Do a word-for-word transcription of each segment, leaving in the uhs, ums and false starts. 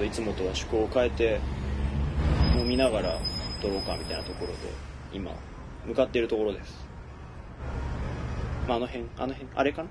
いつもとは趣向を変えて飲みながら撮ろうかみたいなところで今向かっているところです。まああの辺あの辺あれかな。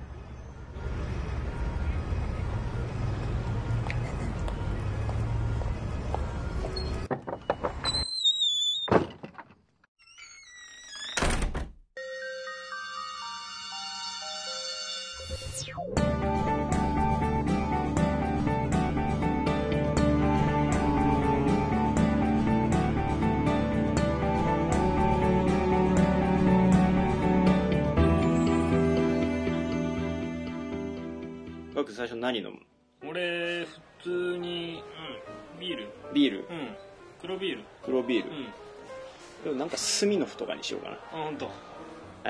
僕最初何飲む？ 俺普通に、うん、ビール。 ビール。 うん。黒ビール。 黒ビール。 うん。 でもなんかスミノフとかにしようかな。 あ、ほんと。 はい。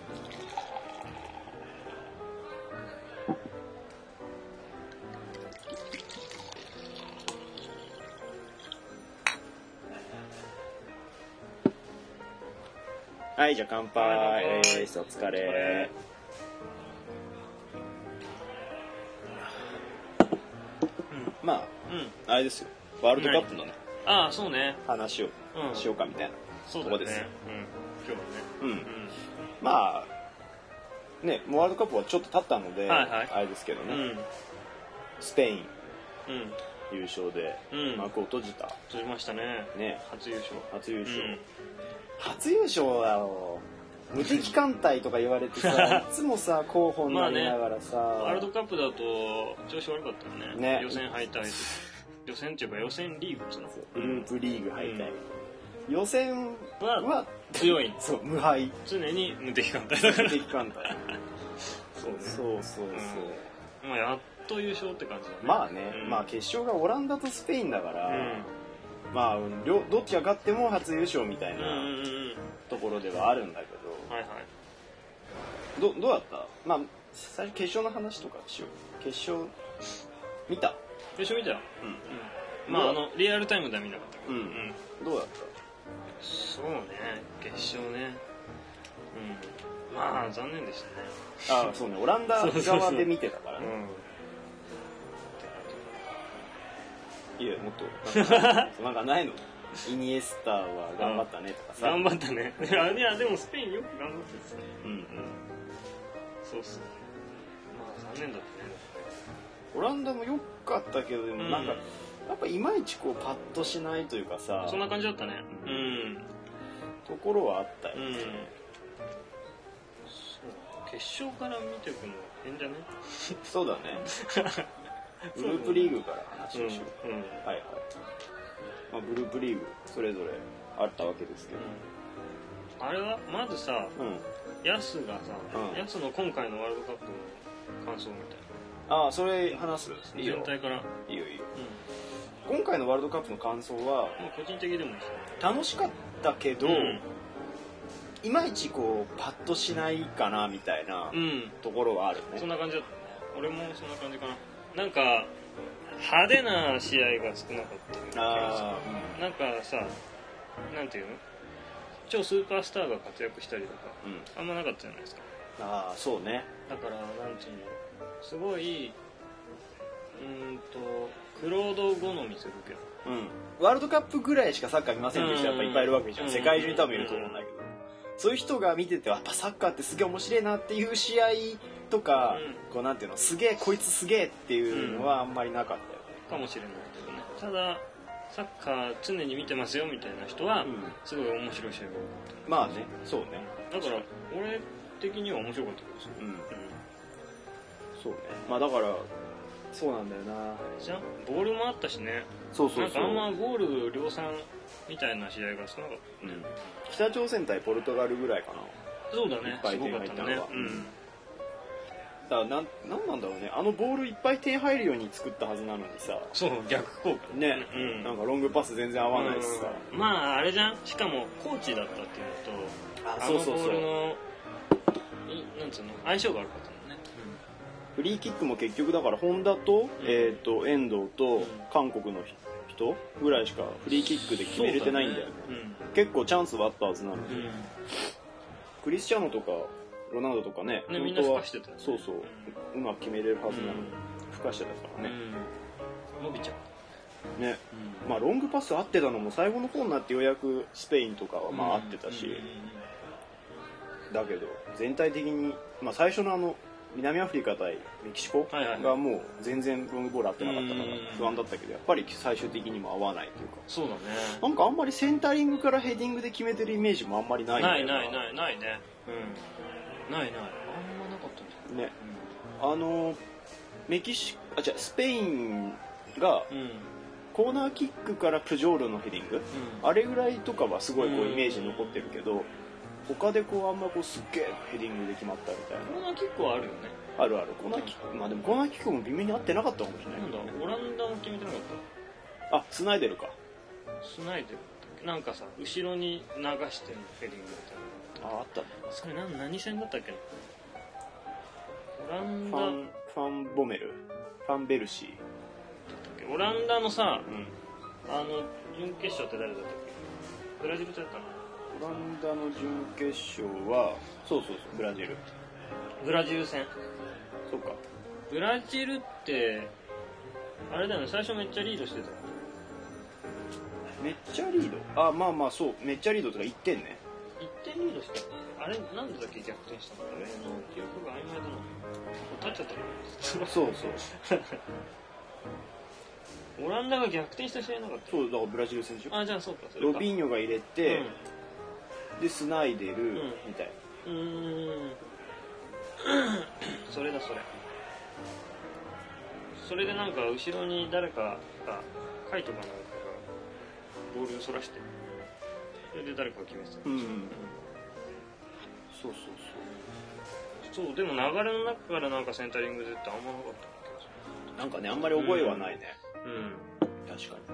はい、じゃあ乾杯。 はい、 えー、お疲れ。 うん、 まあ、 うん、 あれですよ。ワールドカップのね、 ああ、そうね。 話をしようかみたいなそうだね。 とこですよ。 うん、今日はね。 うん。まあ、ね、もうワールドカップはちょっと経ったので、 はいはい、 あれですけどね、 うん、 スペインうん、 優勝でうん、 幕を閉じた。 閉じましたね。 ね、 初優勝。 初優勝。 うん、 初優勝だよ。無敵艦隊とか言われてさ、いつもさ、候補になりながらさ、 ワールドカップだと調子悪かったよね。 ね、 予選敗退。予選っていうか予選リーグってのグループリーグ敗退。うん、予選は強い。 そう、無敗。 常に無敵艦隊だから。 無敵艦隊。 そうね。 そうそうそう。 うん、まあやっと優勝って感じだね。 まあね、うん、まあ決勝がオランダとスペインだから、うん、まあ両どっちが勝っても初優勝みたいなところではあるんだけど、 はいはい。 どどうだった？まあ最初決勝の話とかしよう。決勝見た？ 決勝見たよ。うん。うん、まああのリアルタイムでは見なかったけど。うん。うん、 どうだった？ そうね、決勝ね。うん。まあ残念でしたね。ああそうね、オランダ側で見てたからね。うん、いやもっとなんかなんかないの？イニエスタは頑張ったねとかさ。 頑張ったね。いやいやでもスペインよく頑張ってたね。うんうん。そうっすね。まあ残念だったね。 オランダも良かったけどでもなんか、うん、やっぱいまいちこうパッとしないというかさ。 そんな感じだったね。うん。うん、 ところはあったよね。うん、そう決勝から見ていくの変じゃね？ そうだね。グループリーグから話をしよう。うんうん、はいはい。まあ、グループリーグそれぞれあったわけですけど、 うん、あれはまずさ、うん、ヤスがさ、うん、ヤスの今回のワールドカップの感想みたいな。ああそれ話す。いいよ。 全体から。 いいよいいよ、うん。今回のワールドカップの感想は、もう個人的でもいいですよ。 楽しかったけど、うん、いまいちこうパッとしないかなみたいなところはあるね。 そんな感じだったね。俺もそんな感じかな。なんか派手な試合が少なかった気がする。なんかさ、なんていうの、超スーパースターが活躍したりとか、うん、あんまなかったじゃないですか。 ああそうね。 だからなんていうの、すごい、うんとクロード好みするけど、 うん、ワールドカップぐらいしかサッカー見ませんっていう人やっぱいっぱいいるわけじゃん。世界中に多分いると思うんだけど、そういう人が見ててやっぱサッカーってすげえ面白いなっていう試合とか、うん、こうなんていうの、すげえこいつすげえっていうのはあんまりなかったよね。 かもしれないけどね。ただサッカー常に見てますよみたいな人はすごい面白い試合が多かった。 まあね、そうね。 だから俺的には面白かったですよ。うん、うん、 そうね。まあだからそうなんだよな。 じゃん、ボールもあったしね。 そうそうそう。 なんかあんまゴール量産みたいな試合が少なかったね。うん、 北朝鮮対ポルトガルぐらいかな。 そうだね。 いっぱい点入ったのは。 うん。 だからなん、なんなんだろうね、あのボールいっぱい点入るように作ったはずなのにさ。 そう、逆効果ね、うん、なんかロングパス全然合わないしさ、 うん、まああれじゃん、しかもコーチだったっていうのと、あのボールのなんつうの相性が悪かったのね、 うん、フリーキックも結局だから本田と、うん、えっと遠藤と韓国の人ぐらいしかフリーキックで決めれてないんだよね、うん、結構チャンスはあったはずなのに、うん、クリスチャーノとかロナウドとかね、 ね、みんなふかしてたよね。 そうそう、うん、うまく決めれるはずなのに、ふかしてたからね、 うん、伸びちゃう。 ね、うん、まあロングパス合ってたのも最後の方になってようやくスペインとかはまあ合ってたし、だけど全体的に、まあ、最初のあの南アフリカ対メキシコがもう全然ロングボール合ってなかったから不安だったけど、やっぱり最終的にも合わないというか、 そうだね、 なんかあんまりセンタリングからヘディングで決めてるイメージもあんまりないんだよな。 ないないないないね、うん、ないない、あんまなかったんだね、うん、あのメキシあじゃスペインが、うん、コーナーキックからプジョールのヘディング、うん、あれぐらいとかはすごいこうイメージ残ってるけど、他でこうあんまこうすっげえヘディングで決まったみたいな。 コーナーキックはあるよね。 あるある。コーナーキック、まあでもコーナーキックも微妙に合ってなかったかもしれないけど、ね。 なんだ、オランダも決めてなかった。 あ、スナイデルか。 スナイデルなんかさ、後ろに流してるヘディングみたいな。 あ、あったね。 それ何何戦だったっけな。オランダファンファンボメル、ファンベルシーだったっけ。オランダのさ、うん、あの準決勝って誰だったっけ。ブラジルとやったの。 オランダの準決勝はそうそうそうブラジルブラジル戦。 そうか、 ブラジルってあれだよね、最初めっちゃリードしてた。 めっちゃリード、あまあまあそうめっちゃリードとかいってんね、 いってんリードしてた。あれなんでだっけ逆転したの。あれの記憶が曖昧だな。立っちゃったの。 そうそうオランダが逆転した試合なかった。 そうだからブラジル戦でしょ。 あじゃあそうか、それかロビーニョが入れて、うん、でスナイデル、うん、みたいな。 うーんそれだそれそれでなんか後ろに誰かがカイトかなんかがボールそらして、それで誰かが決めてた、うんうん、 そうそうそうそうでも流れの中からなんかセンタリングでってあんまなかった。 なんかねあんまり覚えはないね。 うん、うん、 確かに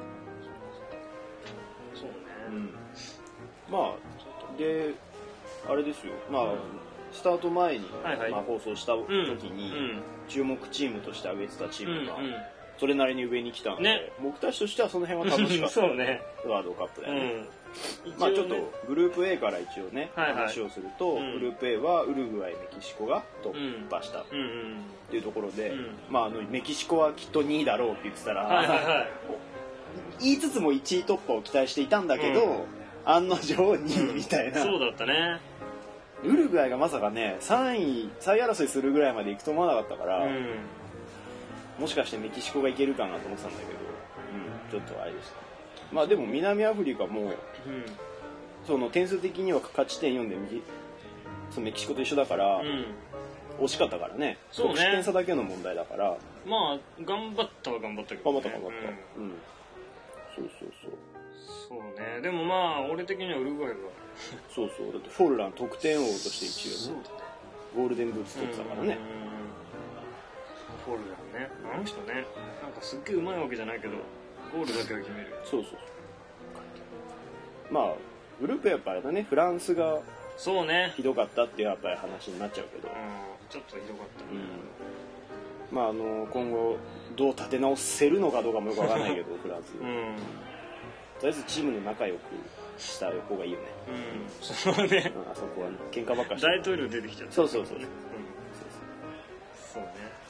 そうね、 うん、まあであれですよ、まあ、うん、スタート前に、はいはい、まあ、放送した時に、うん、注目チームとして挙げてたチームが、うんうん、それなりに上に来たので、ね、僕たちとしてはその辺は楽しかったそうね、 ワールドカップだよね、うん、まあちょっとグループ A から一応ね、はいはい、話をすると、うん、グループ A はウルグアイ、メキシコが突破したっていうところで、うんうん、まあ、あのメキシコはきっとにいだろうって言ってたら、はいはいはい、言いつつもいちい突破を期待していたんだけど、うん、案の定にいみたいな、 うん、そうだったね。 ウルグアイがまさかねさんいさんい争いするぐらいまで行くと思わなかったから、うん、もしかしてメキシコがいけるかなと思ってたんだけど、うん、ちょっとあれでした。まあでも南アフリカも、うん、その点数的には勝ち点よんでそのメキシコと一緒だから、うん、惜しかったからね。そうね、得失点差だけの問題だから。 まあ頑張ったは頑張ったけど、ね、 頑張った頑張った、うんうん、そうそうそうそうね。でもまあ俺的にはウルグアイがそうそう、だってフォルラン得点王として一応ねゴールデンブーツ取ってたからね。 フォルランね、あの人ね、なんかすっげえうまいわけじゃないけどゴールだけは決める。 そうそうそう、まあグループやっぱりだね、フランスがそうねひどかったっていうやっぱり話になっちゃうけど、うん、 ちょっとひどかったね、 うん、まああの今後どう立て直せるのかどうかもよくわからないけどフランス、うん、とりあえずチームの仲良くした方がいいよね。 うん、そうね。 あそこはね、喧嘩ばっかりして。 大統領出てきちゃった。 そうそうそう。うん、 そうね。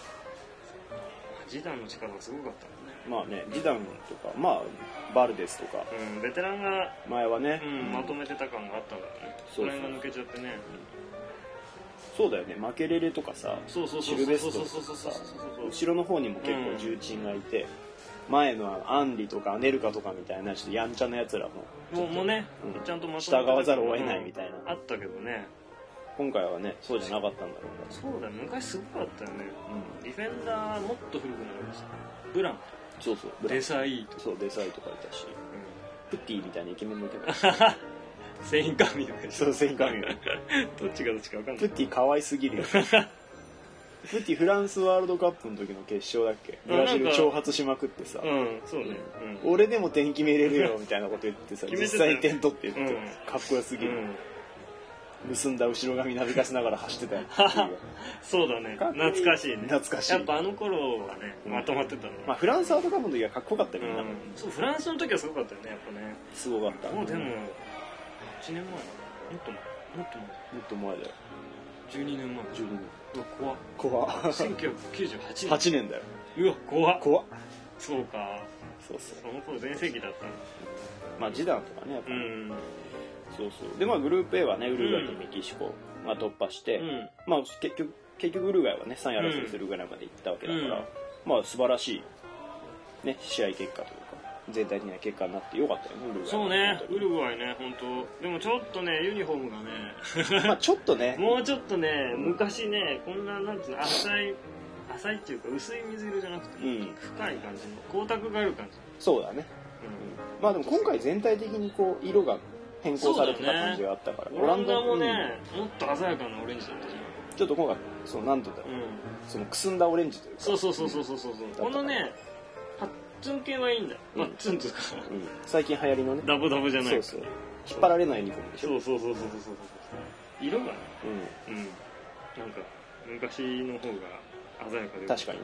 ジダンの力がすごかったもんね。まあね、ジダンとか、まあバルデスとか、 うん、ベテランが前はね、 うん、まとめてた感があったんだよね。それが抜けちゃってね。 そうだよね、マケレレとかさ、シルベストとかさ、後ろの方にも結構重鎮がいて。うん、前のアンリとかアネルカとかみたいなちょっとやんちゃなやつらももうもうね、うん、ちゃんとまとめ従わざるを得ないみたいな、 うん、あったけどね、 今回はねそうじゃなかったんだろうね。 そうだよ、昔すごかったよね、うん、ディフェンダーもっと古くなりました。ブラン、 そうそう、 デサイとか、 そうデサイとかいたし、うん、プッティみたいなイケメンもいたセインカミュー、 そうセインカミューどっちがどっちか分かんない。 プッティ可愛すぎるよプッティフランスワールドカップの時の決勝だっけ、ブラジル挑発しまくってさ、 うん、そうね、 うん、俺でも点決めれるよみたいなこと言ってさ実際に点取って言って、うん、かっこよすぎる、うん、結んだ後ろ髪なびかしながら走ってたよそうだね、懐かしいね、 懐かしい。 やっぱあの頃はね、うん、まとまってたね。 まあフランスワールドカップの時はかっこよかったけど、うん、 そうフランスの時はすごかったよね、やっぱね、 すごかった。 もうでもいちねんまえ、もっと前、もっと前、 もっと前だよ、 じゅうにねんまえ、 じゅうにねん、 うわ怖っ怖っせんきゅうひゃくきゅうじゅうはちねん、 はちねんだよ、 うわ怖っ怖っ、 そうか、 そうそうその頃全盛期だったの。 まあジダンとかねやっぱり、 うん、 そうそうでまあグループ A はねウルグアイとメキシコが突破して、うん、まあ結局結局ウルグアイはねさんい争いするぐらいまで行ったわけだから、うん、まあ素晴らしいね試合結果というか全体的な結果になってよかったよねウルグアイ。 そうねウルグアイね本当。でもちょっとねユニフォームがねまあちょっとねもうちょっとね昔ねこんななんていうの浅い浅いっていうか薄い水色じゃなくて、うん、深い感じの光沢がある感じ。 そうだね、うん、まあでも今回全体的にこう色が変更されてた感じがあったから、 ね、オランダもね、うん、もっと鮮やかなオレンジだったじゃん。 ちょっと今回そうなんとだろう、うん、そのくすんだオレンジというかそうそうそうそうそうそうこのねパッツン系はいいんだよ、うん、パッツンとか、 うん、最近流行りのねダボダボじゃないそうそう引っ張られないユニフォームでしょ。 そうそうそうそうそうそう色がねうん、うん、なんか昔の方が鮮やかで確かにね、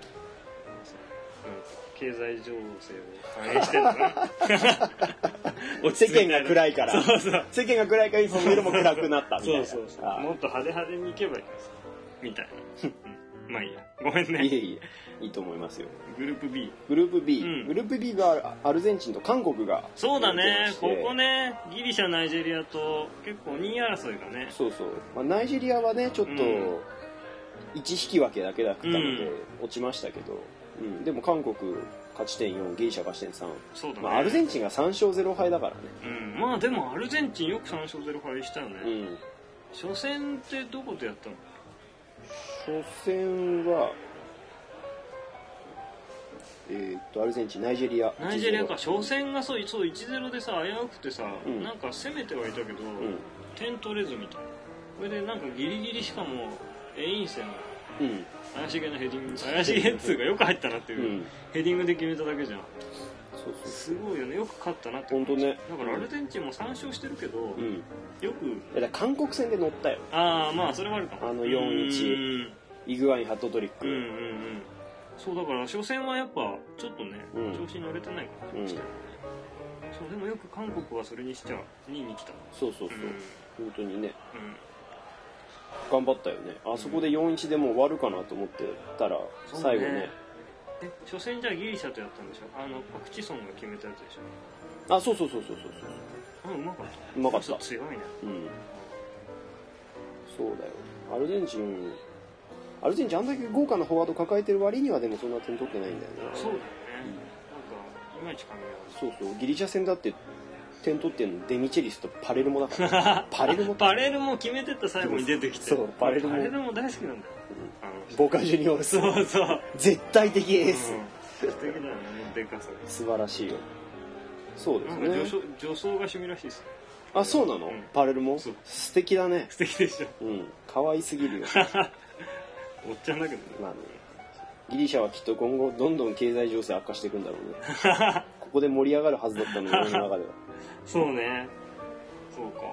うん、経済情勢を反映してるのかな世間が暗いからそうそう世間が暗いからその色も暗くなったみたいなそうそうそうもっと派手派手にいけばいいですみたいな、うん、まあいいやごめんねいえいえいいと思いますよ。 グループ B グループ B、うん、グループ B がアルゼンチンと韓国がそうだねここねギリシャナイジェリアと結構にい争いがねそうそう、まあ、ナイジェリアはねちょっと、うんいち引き分けだけだったので落ちましたけど、うん、でも韓国勝ち点よんギリシャ勝ち点さんそうだ、ねまあ、アルゼンチンがさん勝ゼロ敗だからね、 うん、まあでもアルゼンチンよくさん勝ゼロ敗したよね、 うん、 初戦ってどこでやったの？ 初戦はえー、っとアルゼンチンナイジェリアナイジェリアか初戦がそう、そう いちたいゼロ でさ危うくてさ、うん、なんか攻めてはいたけど、うん、点取れずみたいなこれでなんかギリギリしかもエインセンが怪しげなヘディング怪しげっつうかよく入ったなっていう、うん、ヘディングで決めただけじゃんそうそうすごいよねよく勝ったなって本当ねだからアルゼンチンもさん勝してるけど、うん、よくいや韓国戦で乗ったよああまあそれはあるかもあの よんいち イグアインハットトリック、 うんうんうん、そうだから初戦はやっぱちょっとね、うん、調子に乗れてないからして、うん、そうでもよく韓国はそれにしちゃにいに来たそうそうそう、うん、本当にね、うん頑張ったよねあそこで よんいち でもう終わるかなと思ってたら、うん、最後ねねえ初戦じゃあギリシャとやったんでしょあのパクチソンが決めたやつでしょあそうそうそうそうそうそうあうまかったうまかった強いねうんそうだよアルゼンチンアルゼンチンあんだけ豪華なフォワード抱えてる割にはでもそんな点取ってないんだよねそうだよね、うん、なんかいまいち考えられないそうそうギリシャ戦だって点取ってんのデミチェリスとパレルモだからパレルモパレルモ決めてった最後に出てきてそうパレルモパレルモ大好きなんだよ、 うん、ボカジュニオールそうそう絶対的エース、 うん、素敵だよねでかさ素晴らしいよそうですねなんか女装女装が趣味らしいですあそうなの、うん、パレルモ素敵だね素敵でしょうん可愛すぎるよおっちゃんだけどねまあねギリシャはきっと今後どんどん経済情勢悪化していくんだろうねここで盛り上がるはずだったのに俺の中ではそうねそうか、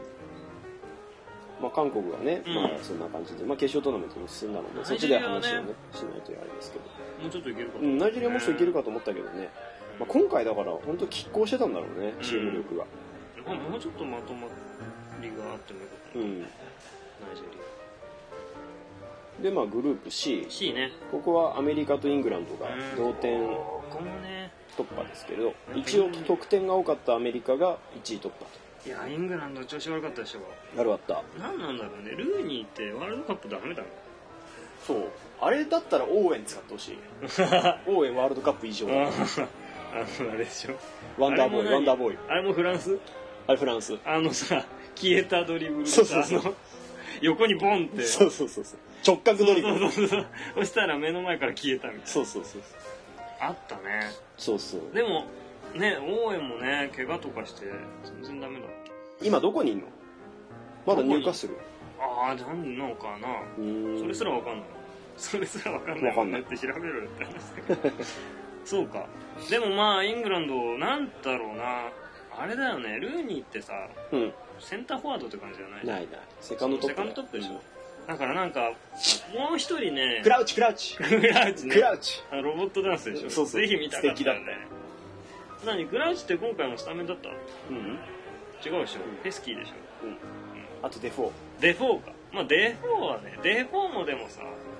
うん、まあ韓国がね、うん、まあそんな感じで、まあ、決勝トーナメントに進んだので、ね、そっちで話をねしないとあれですけどもうちょっといけるかうん、ナイジェリアもうちょっといけるかと思ったけどね、まあ、今回だから本当拮抗してたんだろうね、うん、チーム力が、 まあ、もうちょっとまとまりがあってもよかったな、うん、ナイジェリアでまあグループ C, C ねここはアメリカとイングランドが同点突破ですけれど、一応得点が多かったアメリカがいちい突破といやイングランド調子悪かったでしょ悪かった何なんだろうねルーニーってワールドカップダメだねそうあれだったらオーエン使ってほしいオーエンワールドカップ以上あのあれでしょワンダーボーイワンダーボーイあれもフランスあれフランスあのさ消えたドリブルでさそうそうそう横にボンってそうそうそうそう直角ドリブルそうそうそうそしたら目の前から消えたみたいなそうそうそうあったねそうそうでもねオーエンもね怪我とかして全然ダメだ今どこにいんのまだ入荷するああなんのかなそれすらわかんないそれすらわかんないわかんないって調べるって話だけどそうかでもまあイングランドなんだろうなあれだよねルーニーってさ、うん、センターフォワードって感じじゃないないないセカンドトップセカンドトップでしょだからなんかもう一人ねクラウチクラウチクラウチねクラウチあロボットダンスでしょそうそうぜひ見たかったよね何クラウチって今回もスタメンだったうん違うでしょ、うん、ペスキーでしょ、うんうん、 あとデフォーデフォーかまあデフォーはねデフォーもでもさ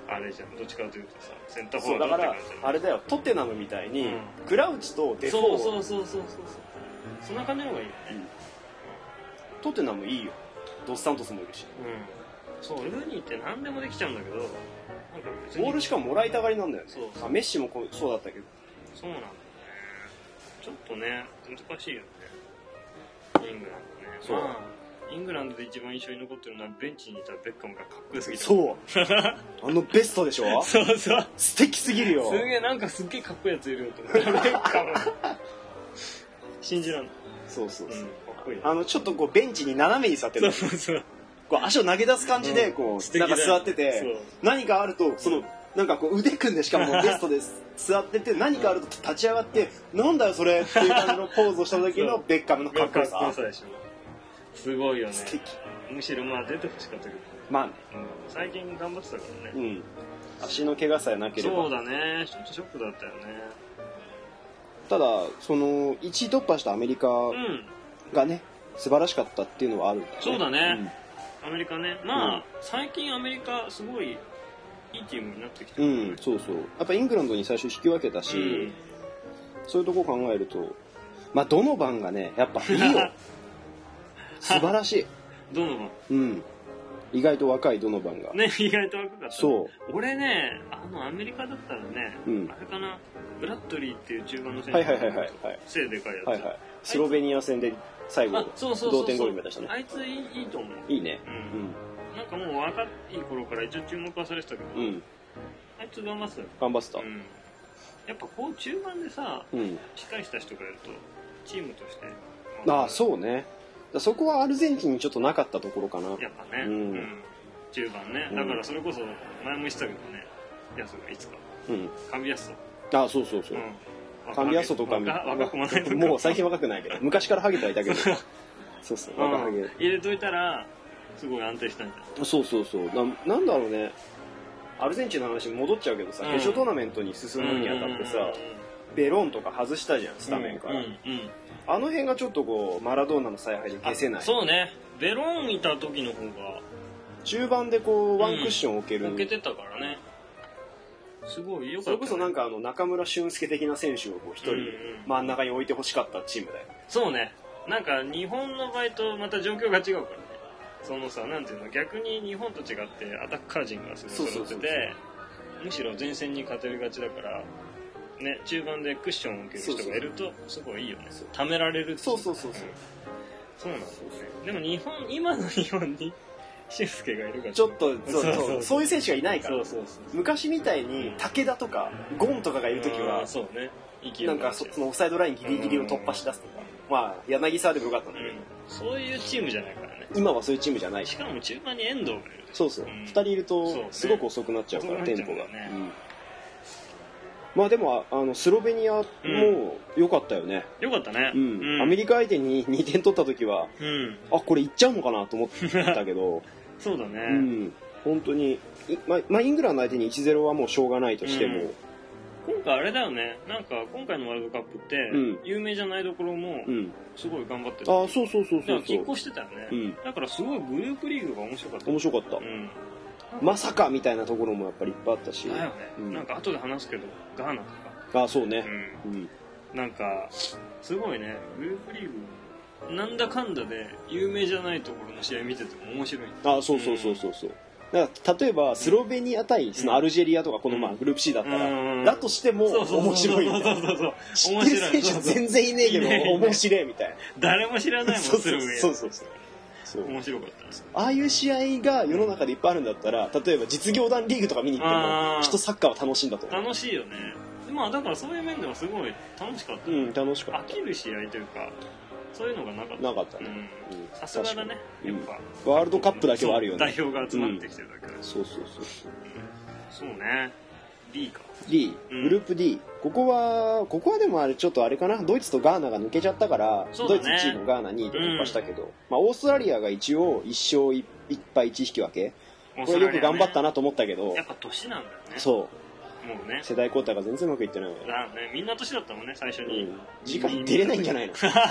あれじゃん、どっちかというとさセンターフォそうだからワードって感じあれだよ、トテナムみたいに、 うんクラウチとデフォー、 そうそうそうそうそうそうそんな感じの方がいいよね、 トテナムいいよ、ドスサントスもいるし、 うん、そうルーニーって何でもできちゃうんだけど、なんか別にボールしかももらいたがりなんだよね。 そうそうあメッシもこうそうだったけど、 そうなんだよね。ちょっとね難しいよね、イングランドね。 そう、 まあイングランドで一番印象に残ってるのはベンチにいたベッカムがかっこよすぎた。 そうあのベストでしょそうそう素敵すぎるよ。 すげえなんかすっげえかっこいいやついるよと思ってベッカム信じらんない。 そうそうそう、 うん、かっこいい。 あのちょっとこうベンチに斜めに座ってる、 そうそうそう、 こう足を投げ出す感じでこう、 うん、 なんか座ってそうて、何かあるとそのなんかこう腕組んで、しかもベストで座ってて何かあると立ち上がってなんだよそれっていう感じのポーズをした時のベッカムのかっこよさ。 かっこよさでしょ。すごいよね。 素敵。 むしろまあ出てほしかったけど、 まあね、 うん、最近頑張ってたからね。 うん、足の怪我さえなければ。 そうだね、ちょっとショックだったよね。 ただそのいちい突破したアメリカがね、うん、素晴らしかったっていうのはあるんだよね。 そうだね、うん、アメリカね、まあ、うん、最近アメリカすごいいいチームになってきてる、ね、 うん、そうそう、やっぱイングランドに最初引き分けたし、うん、そういうとこ考えるとまあドノバンがねやっぱいいよ素晴らしいドノバン、 うん、意外と若いドノバンがね、意外と若かった、ね、 そう俺ね、あのアメリカだったらね、うん、あれかな、ブラッドリーっていう中盤の選手、 はいはいはいはい、 背でかいやつ、 はいはい、スロベニア戦で最後同点ゴール目指したね。 あいついい、いいと思う。 いいね、 うん、なんかもう若い頃から一応注目はされてたけど、うん、あいつ頑張ってたよ。 頑張ってた、うん、 やっぱこう中盤でさ、うん、しっかりした人がいるとチームとして、 まあ、ああそうね、そこはアルゼンチンにちょっとなかったところかな。 やっぱね、うんうん、中盤ね、だからそれこそ前も言ってたけどね、ヤスがいつか、うん、カンビアスト、 ああそうそうそう、うん、カンビアストとか若くもないとかもう最近若くないけど昔からハゲてはいたけどそうそう、若ハゲ入れといたらすごい安定したんじゃない。 そうそうそう、な、なんだろうね、アルゼンチンの話に戻っちゃうけどさ、うん、決勝トーナメントに進むにあたってさ、ベロンとか外したじゃん、スタメンから、うんうんうん、あの辺がちょっとこうマラドーナの采配で消せない。 そうね、ベロンいた時の方が中盤でこうワンクッション置ける、 うん、置けてたからね、すごいよかった、ね、 それこそなんかあの中村俊輔的な選手をこう一人真ん中に置いてほしかったチームだよ、うんうん、 そうね、なんか日本の場合とまた状況が違うからね、そのさ、なんていうの、逆に日本と違ってアタッカー陣がすごい揃ってて、むしろ前線に勝てるがちだからね、中盤でクッションを受ける人がいるとすごいいいよね、ためられるっていう。 そうそうそうそう、 そうなんですよね。でも日本、今の日本に俊介がいるからちょっとそうそうそう、そういう選手がいないから。 そうそうそう、 昔みたいに武田とかゴンとかがいるときは、 そうね、 なんか そ, そのオフサイドラインギリギリを突破し出すとか、まあ柳沢でもよかったんだけど、うん、 そういうチームじゃないからね。 今はそういうチームじゃないし、 しかも中盤に遠藤がいる。 そうそう、うん、ふたりいるとすごく遅くなっちゃうから、ね、テンポが、ね、うん、まあでもあのスロベニアも良かったよね、 うん、良かったね、 うんうん、アメリカ相手ににてん取った時は、うん、あこれいっちゃうのかなと思ったけどそうだね、 うん、本当にま、まあ、イングランド相手に いちたいゼロ はもうしょうがないとしても、うん、 今回あれだよね、なんか今回のワールドカップって、うん、有名じゃないところもすごい頑張ってる、 うん、あそうそうそうそうそう、 拮抗してたよね、うん、だからすごいグループリーグが面白かった。 面白かった、うん、まさかみたいなところもやっぱりいっぱいあったし、 だよね、うん、なんか後で話すけどガーナとか、あそうね、 うんうん、なんかすごいね、グループリーグなんだかんだで有名じゃないところの試合見てても面白い。 あそうそうそうそうそう、だから例えばスロベニア対そのアルジェリアとかこのまあグループ C だったら、うん、だとしても面白いみたいな、知ってる選手全然いねえけど面白いみたいな、 誰も知らないもんスロベニア。 そうそうそうそう、 面白かったです。 ああいう試合が世の中でいっぱいあるんだったら、例えば実業団リーグとか見に行ってもきっとサッカーは楽しいんだと思う。 楽しいよね。まあだからそういう面ではすごい楽しかった。 うん、楽しかった。 飽きる試合というかそういうのがなかった。 なかったね。 さすがだね。やっぱ、 うん、ワールドカップだけはあるよね。 代表が集まってきてるだけで、 うん、そうそうそう。 そうね。D か。 D、グループ D。ここはここはでもあれちょっとあれかな。ドイツとガーナが抜けちゃったから、ね、ドイツいちいのガーナにいで突破したけど、うん、まあオーストラリアが一応いっしょういっぱいいち引き分け。これよく頑張ったなと思ったけど。 やっぱ年なんだよね。 そう。 もうね、 世代交代が全然うまくいってない。 だね、みんな年だったもんね、最初に。うん、 次回出れないんじゃないの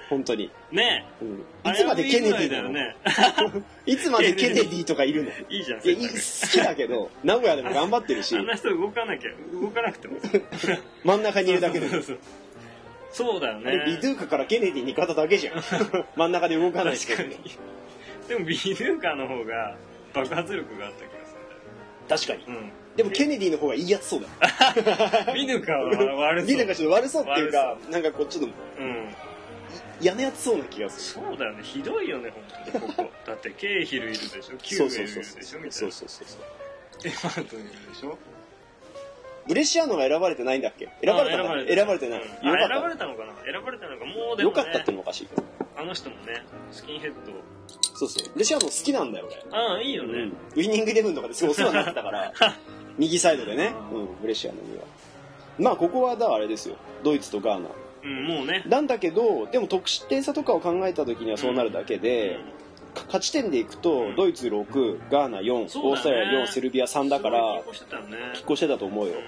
本当にねえ、うん、いつまでケネディだよねいつまでケネディとかいるのいいじゃん。 いや好きだけど名古屋でも頑張ってるしあんな人動かなきゃ動かなくても真ん中にいるだけでそうそうそうそうだよね。 ビドゥーカからケネディに方だけじゃん真ん中で動かないし。 確かに。でもビドゥーカの方が爆発力があった気がする。 確かに、 うん、 でもケネディの方がいいやつそうだビドゥーカは悪そう。 ビドゥーカちょっと悪そうっていうかなんかこうちょっと、 うん、 嫌なやつそうな気がする。そうだよね、ひどいよね本当にここだってケーヒルいるでしょ、キューベルいるでしょみたいな。そうそうそうそうエマートンいるでしょ。 ブレシアーノが選ばれてないんだっけ。選ばれたの選ばれてない、うん、 選ばれたのかな。選ばれたのかもうでも、ね、 よかったってのおかしい。 あの人もねスキンヘッド。 そうそうブレシアーノ好きなんだよ俺。 ああいいよね、うん、 ウィニングイレブンとかですごいお世話になってたから右サイドでね、うん、ブレシアーノにはまあここはだあれですよドイツとガーナ、 うん、もうねなんだけどでも得失点差とかを考えた時にはそうなるだけで、うん勝ち点でいくと、うん、ドイツろく、ガーナよん、ね、オーストラリアよん、セルビアさんだから拮抗してたよね。 拮抗してたと思うよ、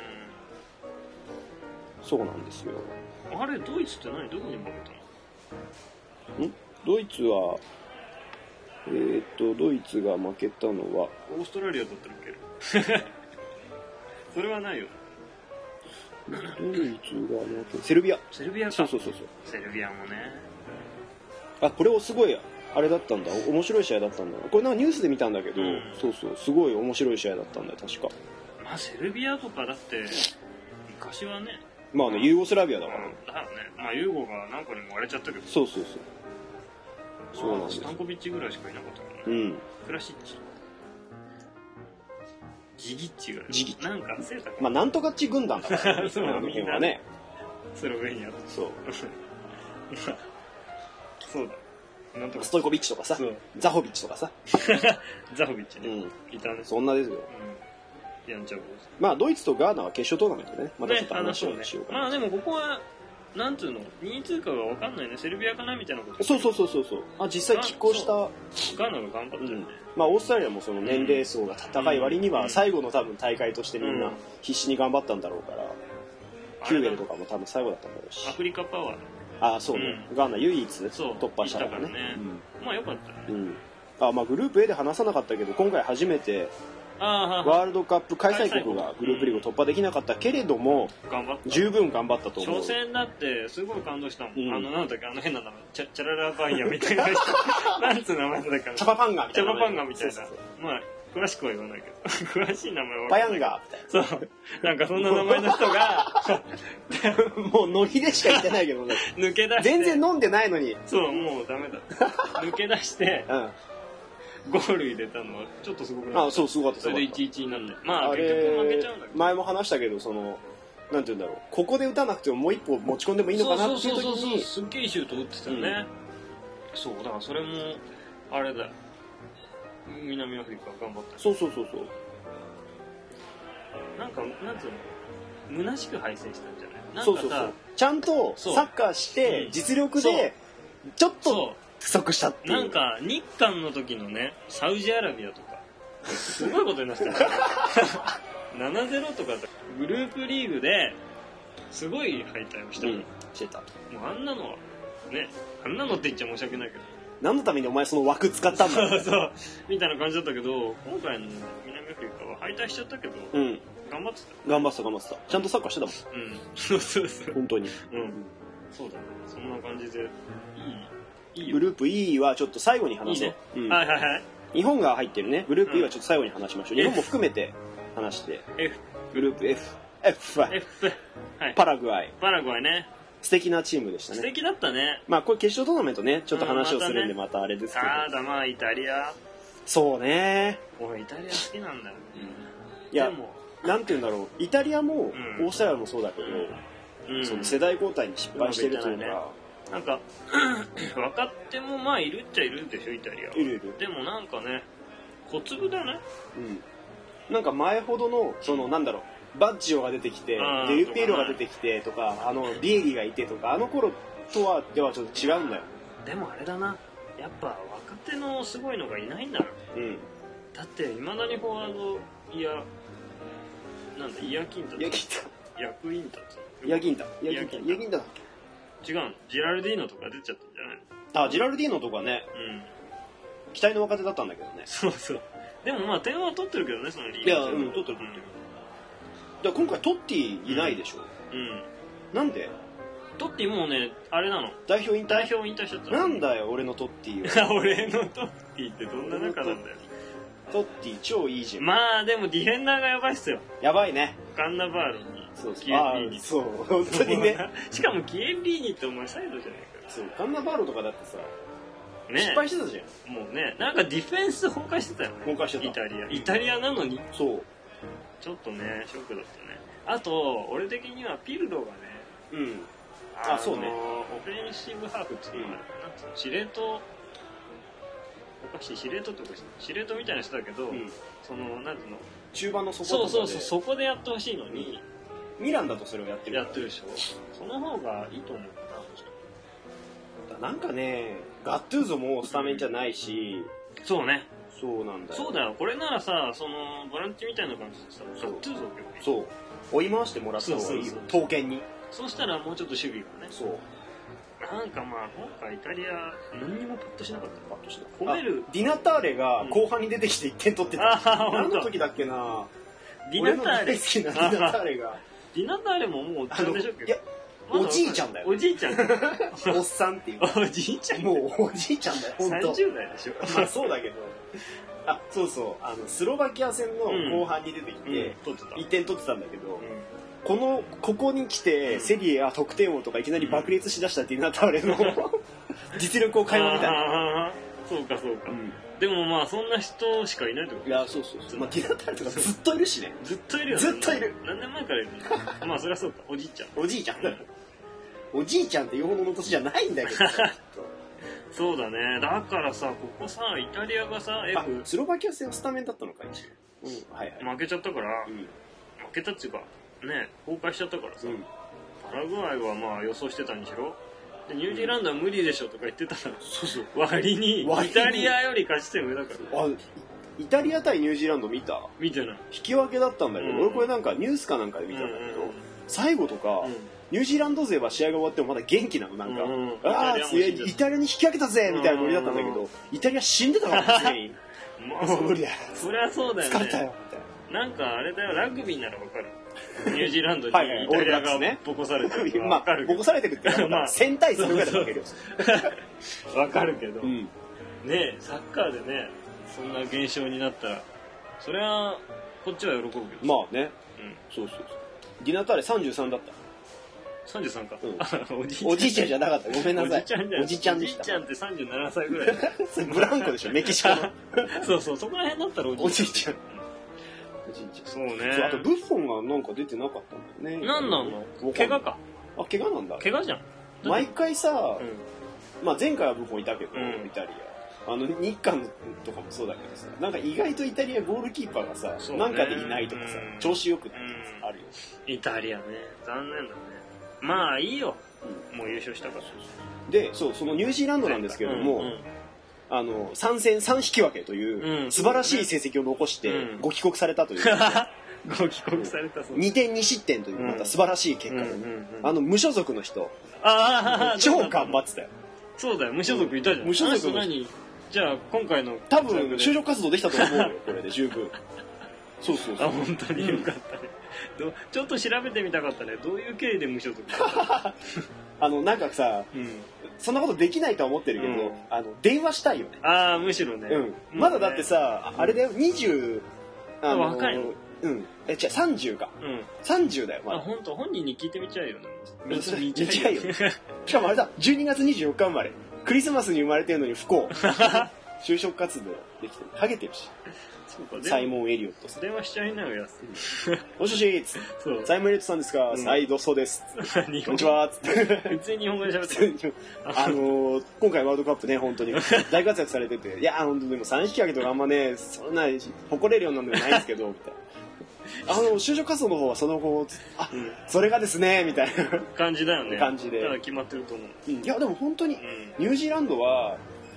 うん、そうなんですよ。 あれドイツって何どこに負けたの？ んドイツはえー、っとドイツが負けたのはオーストラリアだったっけそれはないよ。 ドイツが負けセルビアセルビアか。 そうそうそうそうセルビアもね。 あこれをすごいあれだったんだ面白い試合だったんだこれなんかニュースで見たんだけど、うん、そうそうすごい面白い試合だったんだよ確か。 まあセルビアとかだって昔はねまあねユーゴスラビアだから、 うん、だからねまあユーゴが何個にも割れちゃったけどそうそうそうそうなんです。 スタンコビッチぐらいしかいなかったからね、うん、クラシッチジギッチがジギッチなんか忘れたかまあなんとかっち軍団だから、ね、 そうあの辺はねスロベニアとそうそうだなんとかストイコビッチとかさザホビッチとかさザホビッチね、うん、いたね。 そんなですよ、 うん、やんちゃ坊主。 まあドイツとガーナは決勝トーナメントでねまたちょっと話をしようかな、 ね、まあでもここはなんつうのにい通過が分かんないね。セルビアかなみたいなことそうそうそうそうそうあ実際拮抗したガーナが頑張ったよね、うん、 まあオーストラリアもその年齢層が高い割には最後の多分大会としてみんな必死に頑張ったんだろうから、うん、キューベルとかも多分最後だったんだろうしアフリカパワーああそうね、うん、ガーナ唯一突破したからね、 ねうん、まあよかったね、 うん、あまあグループ A で話さなかったけど今回初めてワールドカップ開催国がグループリーグ突破できなかったけれども十分頑張ったと思う。 初戦だってすごい感動したもん、うん、あのなんだっけあの変な名前チャチャララパンヤみたいななんつう名前だったかなチャパパンガみたいなチャパパンガみたいなまあ詳しくは言わないけど詳しい名前はパヤンガみたいなそうなんかそんな名前の人がもうノリでしか言ってないけどね抜け出して全然飲んでないのにそうもうダメだ抜け出して、うんゴール入れたのはちょっとすごくない？ あそうすごかったそれでいちいちになって、うん、まあ結局負けちゃうんだけど前も話したけどそのなんて言うんだろうここで打たなくてももう一歩持ち込んでもいいのかなっていう時にそうそうそうそうすっげえいいシュート打ってたよね、うん、そうだからそれもあれだよ南アフリカ頑張ったそうそうそうそうなんかなんつうの虚しく敗戦したんじゃない？なんかさそうそうそうちゃんとサッカーして実力でちょっと不足したっていうなんか日韓の時のねサウジアラビアとかすごいことになってたななたいゼロとかグループリーグですごい敗退をした、うん、 してたもうあんなのはねあんなのって言っちゃ申し訳ないけど何のためにお前その枠使ったんだそうそうみたいな感じだったけど今回の南アフリカは敗退しちゃったけど、うん、頑張ってた頑張ってた頑張ってたちゃんとサッカーしてたもんうんそうそうそう本当にうん、うん、そうだねそんな感じでいいいいグループ E はちょっと最後に話そう。いいねうん、はいはいはい。 日本が入ってるね。グループ E はちょっと最後に話しましょう。うん、日本も含めて話して。 F。 グループ F。F は。 F。はい。 パラグアイ。 パラグアイね。 素敵なチームでしたね。 素敵だったね。 まあこれ決勝トーナメントね、ちょっと話をするんでまたあれですけど。 ああだまあイタリア。 そうね。 俺イタリア好きなんだよね。 いや、なんて言うんだろう。イタリアもオーストラリアもそうだけど、うん、その世代交代に失敗してるというか。 なんか若手もまあいるっちゃいるでしょイタリアは。 いるいる。 でもなんかね小粒だね。 うん。なんか前ほどのそのなんだろうバッジオが出てきてデルピエロが出てきてとかあのビエリがいてとかあの頃とはではちょっと違うんだよ。 でもあれだなやっぱ若手のすごいのがいないんだろ。うん。だっていまだにフォワードいやなんだイヤキンタ。 イヤキンタ。 ヤクインタ。 イヤキンタ。イヤキンタ。イヤキンタだっけ。 違うの？ジラルディーノとか出ちゃったんじゃないの？あ、ジラルディーノとかね、うん、期待の若手だったんだけどね。 そうそう。でもまあ点は取ってるけどね、そのリーグ。 いや、うん、取ってる取ってる。じゃあ今回トッティいないでしょ。うん。うん、なんで？ トッティもうね、あれなの。 代表引退？ 代表引退しちゃった。 なんだよ、俺のトッティは。 俺のトッティってどんな仲なんだよ。 トッティ超いいじゃん。 まあでもディフェンダーがやばいっすよ。 やばいね。 カンナバールに。 そうそう。キエンリーニ。そう、本当にね。 しかもキエンリーニってお前サイドじゃないか。 そう、カンナバールとかだってさ、 ね、 失敗してたじゃん。もうね、なんかディフェンス崩壊してたよね。 崩壊してた。 イタリア。イタリアなのに。 そう。 ちょっとね、ショックだったね。あと、俺的にはピルロがね、 うん。あ、そうね。 オフェンシブハーフっていうのは、なんつうの、司令塔、おかしい、司令塔っておかしい。司令塔みたいな人だけど、うん、その、なんつうの、 中盤の底とかで。 そうそうそう、そこでやってほしいのに、 ミランだとそれをやってる。 やってるでしょ。その方がいいと思うな。なんかね、ガットゥーゾもスタメンじゃないし、 うん、そうね。 そうなんだよ。 そうだよ。これならさ、その、ボランティみたいな感じでさ、ガットゥーゾをそう。追い回してもらった方がいいよ。刀剣に。 そうしたらもうちょっと守備がね。 そう。 なんかまあ、今回イタリア、何にもパッとしなかった。パッとしなかった。褒める。 ディナターレが後半に出てきていってん取ってた。うん、何の時だっけな。 ディナターレ。 大好きなディナターレが。 ディナターレももうおっちゃんでしょっけど。いや、 おじいちゃんだよ。 おじいちゃん。 おっさんっていう。 おじいちゃん。 もうおじいちゃんだよ、ほんと。 さんじゅう代でしょ。 まあそうだけど。あ、そうそう。あの、スロバキア戦の後半に出てきて、いってん取ってたんだけど、この、ここに来て、セリエ A 得点王とかいきなり爆裂しだしたディナターレの実力を垣間見た。 そうかそうか。でもまあそんな人しかいないってこと？ いや、そうそうそう。まあディナターレとかずっといるしね。 ずっといるよね。 ずっといる。 何年前からいるの？まあそりゃそうか。おじいちゃん。 おじいちゃん。おじいちゃんってよほどの年じゃないんだけど。 そうだね。だからさ、ここさ、イタリアがさ、 F。スロバキア戦はスタメンだったのか、一応。うん、はいはい。 負けちゃったから、うん、負けたっていうか、ね、崩壊しちゃったからさ、うん、パラグアイはまあ予想してたにしろ、でニュージーランドは無理でしょとか言ってたら、そうそう。割に、イタリアより勝ち点上だから。あ、 イタリア対ニュージーランド見た？ 見てない。 引き分けだったんだけど、うん、俺これなんかニュースかなんかで見たんだけど、うん、最後とか、うんニュージーランド勢は試合が終わってもまだ元気なの、なんか。うん、ああ、強い、イタリアに引き分けたぜみたいなノリだったんだけど、イタリア死んでたから、全員。もう無理だよ。 そりゃそうだよね。 疲れたよ、みたいな。なんかあれだよ、ラグビーならわかる。ニュージーランドにイタリアがボコされてる。 まあ、ボコされてるってまあ、戦対するぐらいだわけど。 わかるけど、ねえ、サッカーでね、そんな現象になったら、それは、こっちは喜ぶけど。 まあね。そうそうそう。ディナターレさんじゅうさんだった。 さんじゅうさんか、 うん、おじいちゃん。おじいちゃんじゃなかった。ごめんなさい。おじちゃんでした。 おじいちゃんってさんじゅうななさいぐらい。 ブランコでしょ、メキシコの。 そうそう、そこら辺だったらおじいちゃん。 おじいちゃん。 そうね。 あと、ブッフォンがなんか出てなかったんだよね。 なんなの？怪我か。 あ、怪我なんだ。 怪我じゃん。 毎回さ、まあ前回はブッフォンいたけど、イタリア。あの、日韓とかもそうだけどさ、なんか意外とイタリアゴールキーパーがさ、なんかでいないとかさ、調子よくないとかあるよ。 イタリアね。残念だね。まあいいよ、うん、もう優勝したからでそうそのニュージーランドなんですけれども、うんうん、あのさん戦さん引き分けという、うん、素晴らしい成績を残してご帰国されたという、 うん、ご帰国されたそうにてんに失点というまた素晴らしい結果で、うんうんうん、あの無所属の人あ超頑張ってたよ。 そうだよ、無所属いたじゃん、うん、無所属の何じゃあ今回の多分就職活動できたと思うよこれで十分そうそうそう。 あ、本当によかったね。どちょっと調べてみたかったね。どういう経緯で無所属あの、なんかさ、うん、そんなことできないとは思ってるけど、うん、あの、電話したいよね。 ああ、むしろね。 うん。まだだってさ、うん、あれだよ、にじゅう、あの、 若いの？ うん。え、違う、さんじゅうか。うん。さんじゅうだよ、まだ。 あ、本当本人に聞いてみちゃうよね。 見ちゃうよ。しかもあれだ、じゅうにがつにじゅうよっか生まれ。クリスマスに生まれてるのに不幸。就職活動できてる。ハゲてるし。サイモン・エリオットさん。 電話しちゃいなよ、やす。 もしもしサイモン・エリオットさんですか？はい、どうそうです。こんにちは。 普通に日本語で喋ってる。 あの、今回ワールドカップね、本当に大活躍されてて、いや、本当にでもさん引き分けとかあんまね、そんな誇れるようなのではないですけど、みたいな。あの、就職活動の方はその後、あ、それがですね、みたいな感じだよね。 感じで。 ただ決まってると思う。 いや、でも本当に、ニュージーランドは、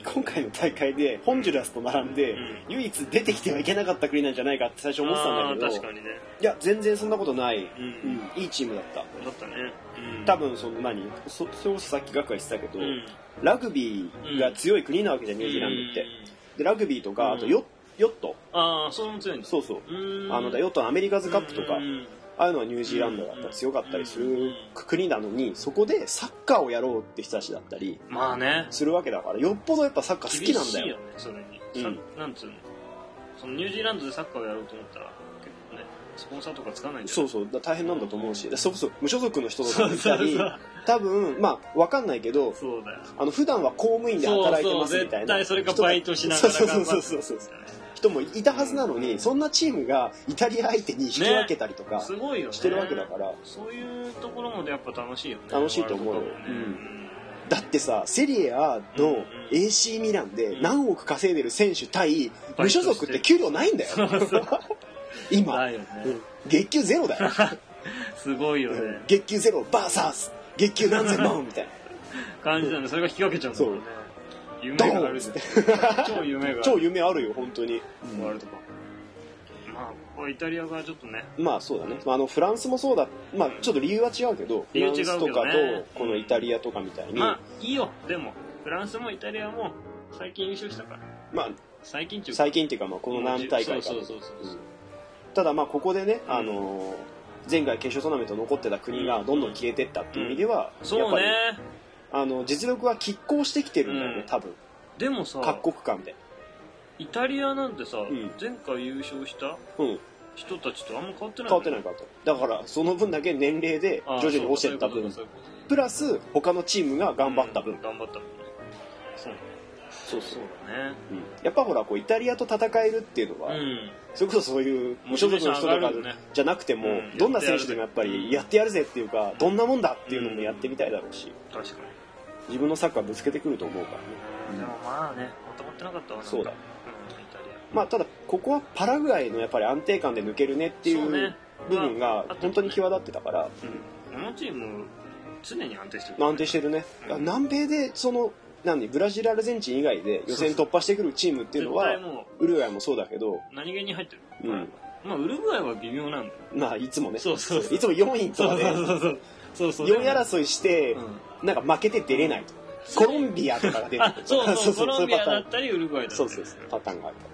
今回の大会でホンジュラスと並んで、うん、唯一出てきてはいけなかった国なんじゃないかって最初思ってたんだけど、 確かにね、 いや全然そんなことない、 うんうん、いいチームだった。だったね、 うん、多分その何 そ, それこそさっきガクが言ってたけど、うん、ラグビーが強い国なわけじゃん、ニュージーランドって。でラグビーとかあとヨヨット、 ああそれも強いんだ。 そうそう、あのヨットのアメリカズカップとか、ああいうのはニュージーランドだったら強かったりする国なのに、そこでサッカーをやろうって人たちだったりまあねするわけだから、よっぽどやっぱサッカー好きなんだよ。 厳しいよねそれに、うん、なんつうの、そのニュージーランドでサッカーをやろうと思ったら結構ねスポンサーとかつかないんじゃない。 そうそうだ大変なんだと思うし、そこそ無所属の人とかもいたり、多分まあ分かんないけど、 そうだよ、 あの普段は公務員で働いてますみたいな、 そうそう絶対それかバイトしながら頑張ってる、 そうそうそうそう人もいたはずなのに、そんなチームがイタリア相手に引き分けたりとかしてるわけだから、ね、 そういうところもやっぱ楽しいよね。 楽しいと思うよ、ね、うん、だってさセリエ A の エーシー ミランで何億稼いでる選手対無所属って給料ないんだよ今、 だよね、 うん、月給ゼロだよすごいよね、 月給ゼロバーサス月給何千万みたいな感じなんで、それが引き分けちゃうんだもんね。夢があるじゃん超夢がある超夢あるよ本当に、 うん、ワールドカップ。まあここはイタリアがちょっとね、 まあそうだね、あのフランスもそうだ、まあちょっと理由は違うけど、 理由違うけどね、 フランスとかとこのイタリアとかみたいに、 まあいいよ。でもフランスもイタリアも最近優勝したから、まあ最近っていうか最近っていうかまあこの何大会か、ただまあここでね、あの前回決勝トーナメント残ってた国がどんどん消えてったっていう意味では、 うん、やっぱりあの実力は拮抗してきてるんだよね、うん、多分。 でもさ各国間でイタリアなんてさ、うん、前回優勝した人たちとあんま変わってない、変わってない変わってない。だからその分だけ年齢で徐々に落ちてった分プラス他のチームが頑張った分、 うん、頑張った分ね。そうそうそうだね、 うん、やっぱほらこうイタリアと戦えるっていうのは、うん、それこそそういう無所属の人とかじゃなくても、うん、どんな選手でもやっぱりやってやるぜっていうか、どんなもんだっていうのもやってみたいだろうし、 確かに自分のサッカーぶつけてくると思うからね。 でもまあね、まとまってなかったわな。 そうだ、うん、イタリア。まあただここはパラグアイのやっぱり安定感で抜けるねっていう部分が本当に際立ってたから、 うん、このチーム常に安定してる、 ね、安定してるね、うん、南米でその何ブラジルアルゼンチン以外で予選突破してくるチームっていうのはウルグアイもそうだけど、 何気に入ってる、 うん、 まあウルグアイは微妙なんだよ。 まあいつもね、 そうそうそう、 いつもよんいとかでよんい争いして、うん、なんか負けて出れないと、コロンビアとかが出てくるそうそうそうコロンビアだったりウルグアイだったり、 そうそうパターンがあるから、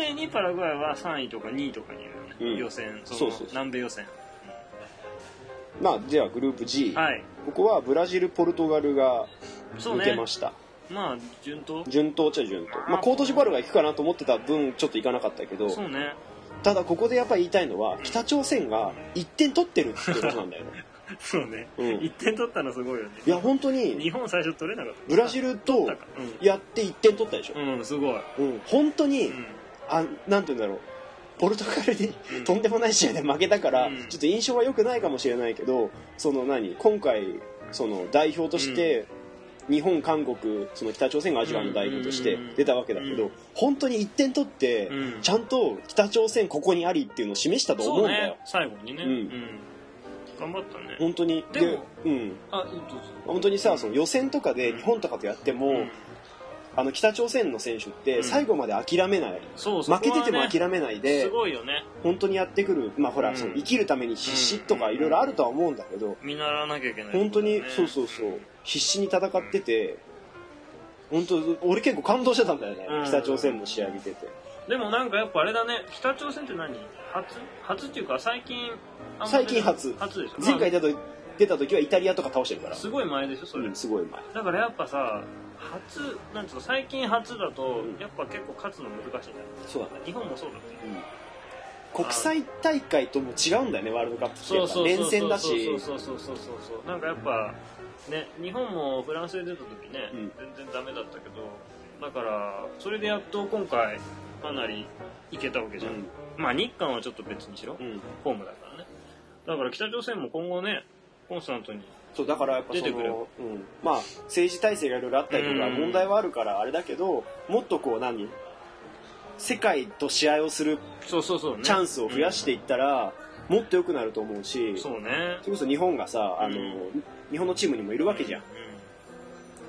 常にパラグアイはさんいとかにいとかにいるよね、うん、予選、その南米予選。 うん、まあじゃあグループ G、 はい、 ここはブラジルポルトガルが抜けました。 まあ順当順当っちゃ順当、まあコートジボワールが行くかなと思ってた分ちょっと行かなかったけど、 そうね、 ただここでやっぱり言いたいのは北朝鮮がいってん取ってるってことなんだよねそうね、うん、いってん取ったのすごいよね。 いや本当に日本最初取れなかった。 ブラジルとやっていってん取ったでしょ。 うん、すごい、 うん、本当に、うん、あなんて言うんだろう、ポルトガルに、うん、とんでもない試合で負けたから、うん、ちょっと印象は良くないかもしれないけど、その何今回その代表として、うん、日本韓国その北朝鮮がアジアの代表として出たわけだけど、うん、本当にいってん取って、うん、ちゃんと北朝鮮ここにありっていうのを示したと思うんだよ、 ね、最後にね、うんうん、頑張ったね本当に。 でも、 うん、あ本当にさ、その予選とかで日本とかとやっても、うん、あの北朝鮮の選手って最後まで諦めない、うんそうそう、負けてても諦めないで、 すごいよね、 本当にやってくる、まあほら、うん、その生きるために必死とかいろいろあるとは思うんだけど、 見習わなきゃいけない、 ね、本当にそうそうそう必死に戦ってて、本当俺結構感動してたんだよね、うん、北朝鮮の試合見てて。 でもなんかやっぱあれだね、北朝鮮って何初初っていうか最近最近初初でしょ。 前回出た出た時はイタリアとか倒してるから、 すごい前でしょそれ、 うん、すごい前だからやっぱさ、初なんつうの最近初だと、うん、やっぱ結構勝つの難しいんだよ。 そうだね、 日本もそうだった、 うん、国際大会とも違うんだよねワールドカップってやっぱ連戦だし、 そうそうそうそうそうそうなんかやっぱね、日本もフランスで出た時ね、うん、全然ダメだったけど、だからそれでやっと今回かなりいけたわけじゃん、うん、まあ日韓はちょっと別にしろ、うん、ホームだからね。だから北朝鮮も今後ねコンスタントにそうだからやっぱその、うん、まあ政治体制がいろいろあったりとか問題はあるからあれだけど、もっとこう何世界と試合をするチャンスを増やしていったら、もっと良くなると思うし、 そうね、 それこそ日本がさあの、うん、日本のチームにもいるわけじゃん、うんうん、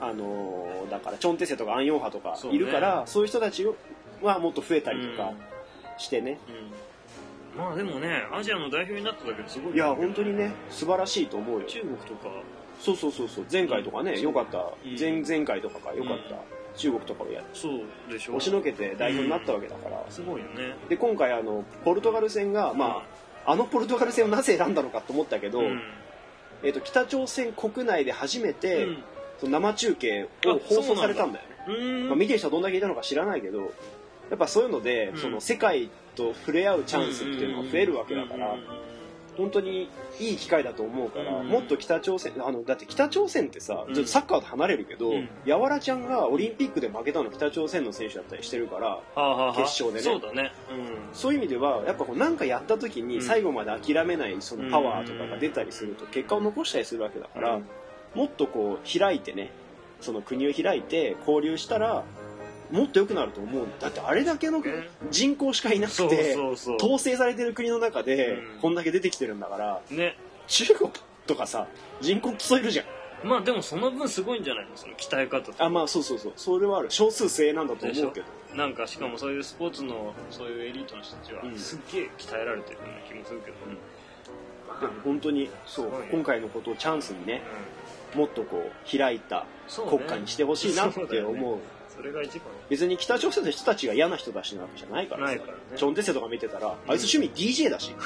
あのー、だからチョンテセとかアンヨンハとかいるから そう,、ね、そういう人たちはもっと増えたりとかしてね、 うんうん、まあでもねアジアの代表になっただけですごい、ね、 いや本当にね素晴らしいと思うよ。 中国とかそうそうそうそう前回とかね、うん、よかった、うん、前々回とかがよかった、うん、中国とかをやってそうでしょ、 押しのけて代表になったわけだから、 うん、すごいよね。 で今回あのポルトガル戦が、うん、まああのポルトガル戦をなぜ選んだのかと思ったけど、うんえー、と北朝鮮国内で初めて、うん、その生中継を放送されたんだよね。まあ、見てる人はどんだけいたのか知らないけどやっぱそういうので、うん、その世界と触れ合うチャンスっていうのが増えるわけだから、本当にいい機会だと思うから、うん、もっと北朝鮮あのだって北朝鮮ってさ、うん、ちょっとサッカーと離れるけど、うん、やわらちゃんがオリンピックで負けたの北朝鮮の選手だったりしてるから、うん、決勝でね。そうだね、うん、そういう意味ではやっぱこうなんかやった時に最後まで諦めないそのパワーとかが出たりすると結果を残したりするわけだから、うん、もっとこう開いてねその国を開いて交流したらもっと良くなると思う。だってあれだけの人口しかいなくて統制されてる国の中でこんだけ出てきてるんだから、ね、中国とかさ人口競えるじゃん。 まあでもその分すごいんじゃないのその鍛え方とか。 あまあそうそうそうそれはある。少数精鋭なんだと思うけどなんかしかもそういうスポーツのそういうエリートの人たちはすっげえ鍛えられてるような気もするけど、うんまあ、でも本当にそう今回のことをチャンスにね、うん、もっとこう開いた国家にしてほしいなって思う。 それが一番別に北朝鮮の人たちが嫌な人たちなわけじゃないからさ、ね、チョンテセとか見てたら、うん、あいつ趣味 ディージェー だし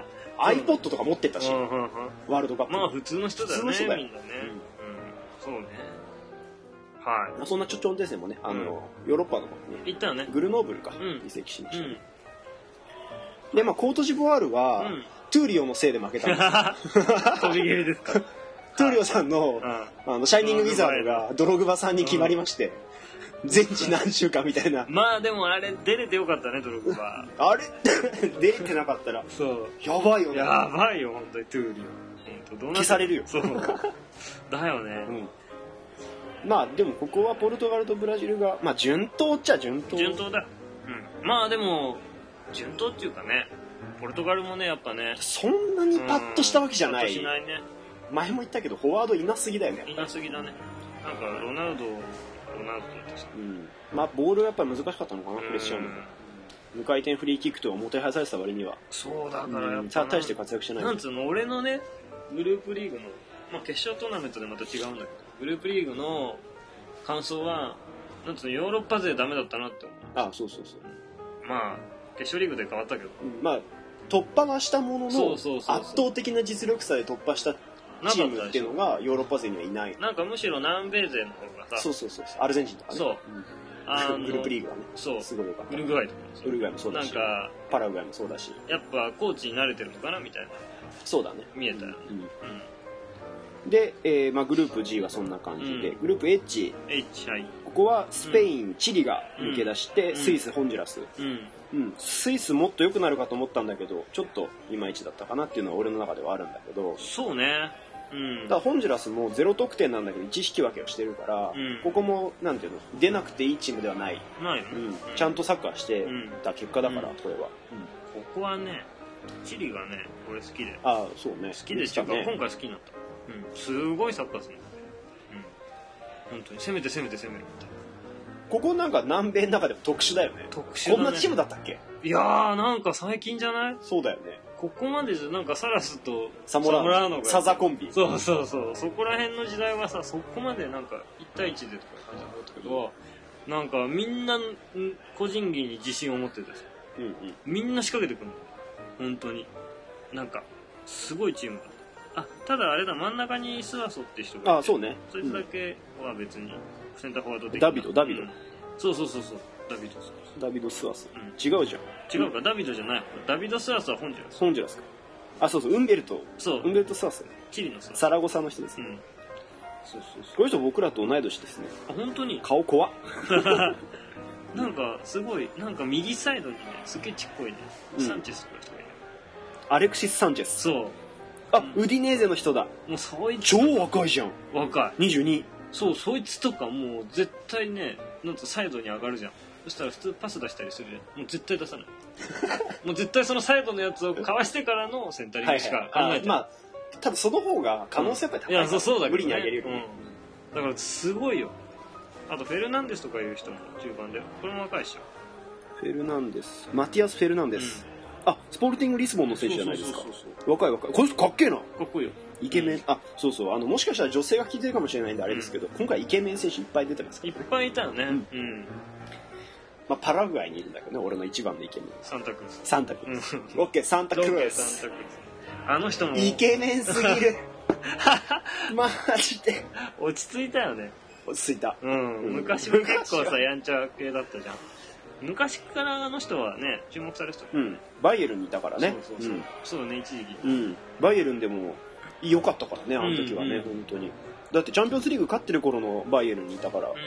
iPod とか持ってったし、うん、ワールドカップまあ普通の人だよね。普通の人だよみんなね、うんうん、そうねはい。 そんなチョンテセもねあの、うん、ヨーロッパの方にね行ったよね。 グルノーブルか、うん、移籍しましたね、うん、でまあコートジボワールは、うん、トゥーリオのせいで負けたんです飛び蹴りですかトゥーリオさんの、あのシャイニングウィザードがドログバさんに決まりまして、全治何週間みたいな。 まあでもあれ出れてよかったねドログバ。 あれ出れてなかったらそうやばいよね。 やばいよ本当にトゥーリオ。消されるよ。 そうだよね、 うん、まあでもここはポルトガルとブラジルがまあ順当っちゃ順当順当だ、うん、まあでも順当っていうかねポルトガルもねやっぱねそんなにパッとしたわけじゃない、 うん、パッとしないね。 前も言ったけどフォワードいなすぎだよね。 いなすぎだね。なんかロナウドロナウドってさ、 うん、まあボールはやっぱり難しかったのかな、プレッシャーの無回転フリーキックともてはやされてた割にはそうだからやっぱ、うん、大して活躍してない。 なんつうの俺のねグループリーグの、まあ、決勝トーナメントでまた違うんだけどグループリーグの感想はなんつうのヨーロッパ勢ダメだったなって思う。 ああそうそうそう。 まあ決勝リーグで変わったけど、 うん、まあ突破はしたものの圧倒的な実力差で突破したチームっていうのがヨーロッパ勢にはいない。 なんかむしろ南米勢の方がさそうそうそうアルゼンチンとかねそう、うん、あグループリーグはねそうすごいよかった。 ウルグアイとかもウルグアイもそうだしなんかパラグアイもそうだしやっぱコーチに慣れてるのかなみたいなそうだね見えたよね、うんうん、で、えーまあ、グループ G はそんな感じで、うん、グループ H, H、はい、 ここはスペイン、うん、チリが抜け出して、うん、スイスホンジュラス、うんうん、スイスもっと良くなるかと思ったんだけどちょっといまいちだったかなっていうのは俺の中ではあるんだけどそうね、うん、 だからホンジュラスもゼロ得点なんだけどいち引き分けをしてるから、うん、ここもなんていうの出なくていいチームではないない、 うん、ちゃんとサッカーしてた結果だから、うん、これは、うん、 ここはねチリがね俺好きでああそうね好きでしたか、ね、今回好きになった、うん、すごいサッカーするので、うん、本当に攻めて攻めて攻めるみたいな。 ここなんか南米の中でも特殊だよね。 特殊だね。 こんなチームだったっけ？ いやーなんか最近じゃない？ そうだよね。 ここまでじゃなんかサラスとサモラーノがサザコンビ。 そうそうそう。そこら辺の時代はさそこまでなんかいち対いちでとか感じだったけど、なんかみんな個人技に自信を持っててさ、うんうん、みんな仕掛けてくるの。本当になんかすごいチームだった。あただあれだ真ん中にスワソって人がいて、 あそうね。 そいつだけは別にセンターフォワード的ダビドダビド。うんそうそうそうそうダビドスワスダビドスワス、うん、違うじゃん違うか、うん、ダビドじゃないダビドスワスはホンジュラスホンジュラスかあそうそうウンベルトそうウンベルトスワスチリのスワスサラゴサの人ですね、うん、そうそうそうこの人僕らと同い年ですね。 あ本当に顔怖っなんかすごいなんか右サイドにねすげえちっこいね、うん、サンチェスとか人がいるアレクシス・サンチェスそうあ、うん、ウディネーゼの人だもうそいつ超若いじゃん若いにじゅうにそうそいつとかもう絶対ねなんとサイドに上がるじゃん。そしたら普通パス出したりするじゃん。もう絶対出さないもう絶対そのサイドのやつをかわしてからのセンタリングしか考えてない、はいはい、 まあただその方が可能性やっぱり高いから、うん、いやそうそうだけど、ね、無理に上げるよ、ね、 うん、 だからすごいよ。あとフェルナンデスとかいう人も中盤で、これも若いっしょ。 フェルナンデス、マティアス・フェルナンデス、うん、あ、スポルティング・リスボンの選手じゃないですか。そうそうそうそう、若い若い、この人かっけえな。かっこいいよ。 イケメン、うん、あ、そうそう、あのもしかしたら女性が聞いてるかもしれないんであれですけど、うん、今回イケメン選手いっぱい出てますから、 ね、いっぱいいたよね。うん。うん、 まあ、パラグアイにいるんだけどね、俺の一番のイケメン。 サンタクルス。 サンタクルス。オッケー、サンタクルス。 サンタクルス。あの人もイケメンすぎる。マジで。 落ち着いたよね。 落ち着いた。 うん。昔は結構さ、やんちゃ系だったじゃん。昔からあの人はね、注目されてた。 うん。バイエルンにいたからね。 そうそうそう。うん、そうね、一時期。 うん。バイエルンでも良かったからね、あの時はね、うんうん、本当に。だってチャンピオンズリーグ勝ってる頃のバイエルンにいたから。うん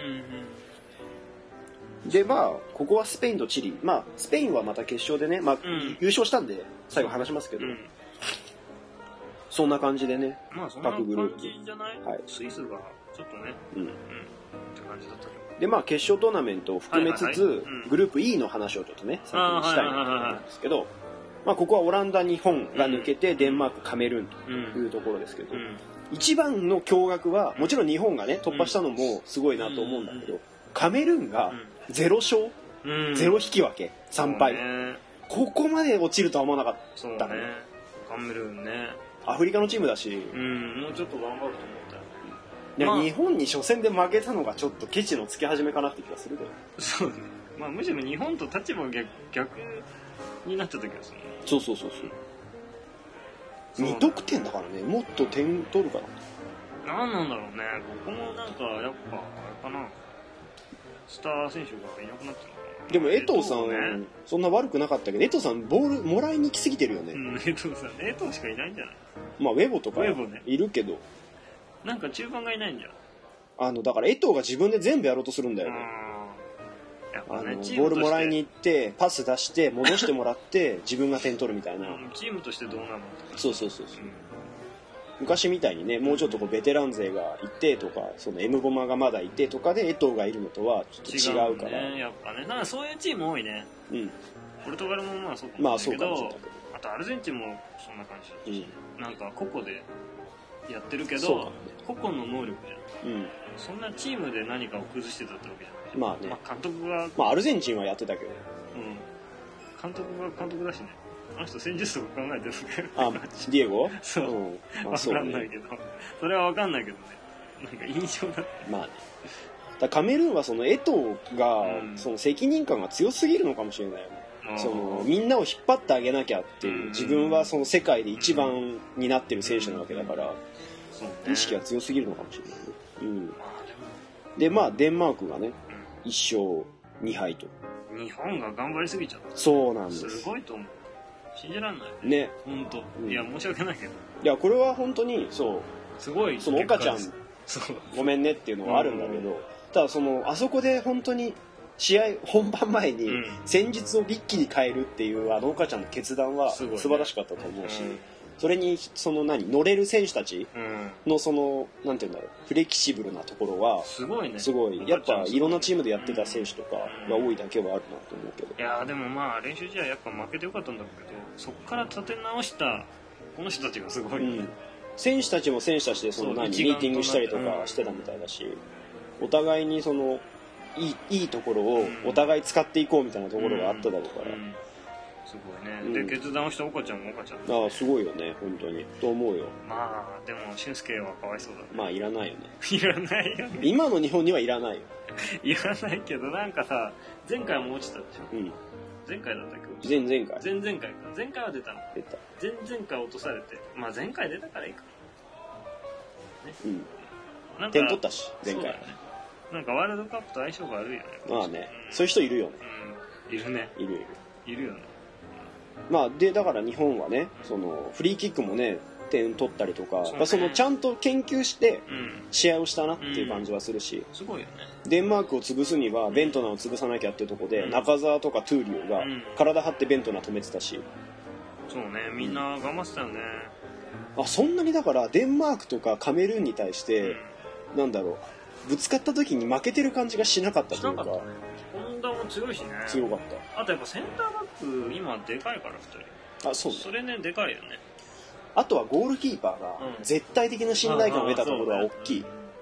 うん、で、まあ、ここはスペインとチリ。まあ、スペインはまた決勝でね、まあ、うん、優勝したんで、最後話しますけど。うん、そんな感じでね、 まあ、そんな感じじゃない？はい。スイスがちょっとね、うん。うん。って感じだったけど。 で、まあ、決勝トーナメントを含めつつ、はいはいはい、うん、グループ E の話をちょっとね、先にしたいなと思うんですけど、まあ、ここはオランダ、日本が抜けて、デンマーク、カメルーンというところですけど、うんうん、一番の驚愕は、もちろん日本がね、突破したのもすごいなと思うんだけど、カメルーンがゼロ勝、うん、ゼロ引き分け、さんぱい。ね、ここまで落ちるとは思わなかったね。 そうね。カメルーンね。 アフリカのチームだし、 うん、もうちょっと頑張ると思ったよ。 いや、まあ、日本に初戦で負けたのがちょっとケチのつけ始めかなって気がするけど。 そうね。まあ、むしろ日本と立場が逆、逆になっちゃった気がするね。 そうそうそうそう。に得点だからね、もっと点取るかな。なんなんだろうね。ここもなんかやっぱあれかな。スター選手がいなくなってるのかな。 でも江藤さん、ね、そんな悪くなかったけど、江藤さんボールもらいに来すぎてるよね。 うん、江藤さん、江藤しかいないんじゃない？ まあウェボとかいるけど、ね、 なんか中盤がいないんじゃん。 あのだから江藤が自分で全部やろうとするんだよね。 やっぱね、 あのボールもらいに行ってパス出して戻してもらって自分が点取るみたいな。 チームとしてどうなの？ そうそうそうそう。うん、昔みたいにね、もうちょっとこうベテラン勢がいてとか、その M ゴマがまだいてとかで江藤がいるのとはちょっと違うから。 違うね、やっぱね。だからそういうチーム多いね。うん。ポルトガルもまあそうかもしれないけど、まあ、そうかもしれないけど、あとアルゼンチンもそんな感じだし、うん、なんか個々でやってるけど、ね、個々の能力じゃん。うん。そんなチームで何かを崩してたってわけじゃない。 まあね。 まあ、監督が、 まあアルゼンチンはやってたけど。 うん。監督が監督だしね。あの人戦術とか考えてるけど。 あ、ディエゴ？ そう。うん、まあ、そうね、わかんないけど。それはわかんないけどね。なんか印象だ。 まあね。だカメルーンはその江藤が、うん、その責任感が強すぎるのかもしれないよね。そのみんなを引っ張ってあげなきゃっていう、自分はその世界で一番になってる選手なわけだから、うん、意識が強すぎるのかもしれないね。うん。でまあデンマークがね、いっしょうにはいと。 日本が頑張りすぎちゃった。 そうなんです。 すごいと思う。信じらんないね。 本当、うん。いや申し訳ないけど。 いやこれは本当にそう。 すごい。 その岡ちゃんごめんねっていうのはあるんだけど、うん、ただそのあそこで本当に試合本番前に戦術を一気に変えるっていうあの岡ちゃんの決断は素晴らしかったと思うし。うん、それにその何乗れる選手たちのそのなんていうんだろうフレキシブルなところはすごいね。 すごいやっぱいろんなチームでやってた選手とかが多いだけはあるなと思うけど。 いやでもまあ練習試合やっぱ負けてよかったんだけど、そこから立て直したこの人たちがすごい、ね。うん、選手たちも選手たちでその何ミーティングしたりとかしてたみたいだし、お互いにそのいいいいところをお互い使っていこうみたいなところがあっただろうから。うんうんうん、すごいね、うん、で決断をした岡ちゃんも岡ちゃん、 ね、ああすごいよね本当にと思うよ。 まあでも俊介はかわいそうだね。 まあいらないよね。 いらないよね。 今の日本にはいらないよ。 いらないけどなんかさ前回も落ちたでしょ。うん、前回だったっけ。 前々回前々回か。前回は出たの。 出た。 前々回落とされて、まあ前回出たからいいか、 ね、うん。なんか点取ったし前回、ね、 なんかワールドカップと相性が悪いよね。 まあね、うん、そういう人いるよね。 うん、いるね。 いるいるいるよね。 まあでだから日本はねそのフリーキックもね点取ったりとか そ,、ね、そのちゃんと研究して試合をしたなっていう感じはするし、うん、 すごいよね。 デンマークを潰すにはベントナーを潰さなきゃっていうところで、うん、中澤とかトゥーリオが体張ってベントナー止めてたし、 そうねみんな頑張ってたよね。 あそんなにだからデンマークとかカメルーンに対して、うん、なんだろうぶつかった時に負けてる感じがしなかったというか。 本田も強いしね。 強かった。 あとやっぱセンターバック今でかいからふたり。 あそうね。 それねでかいよね。 あとはゴールキーパーが絶対的な信頼感を得たところは大きい。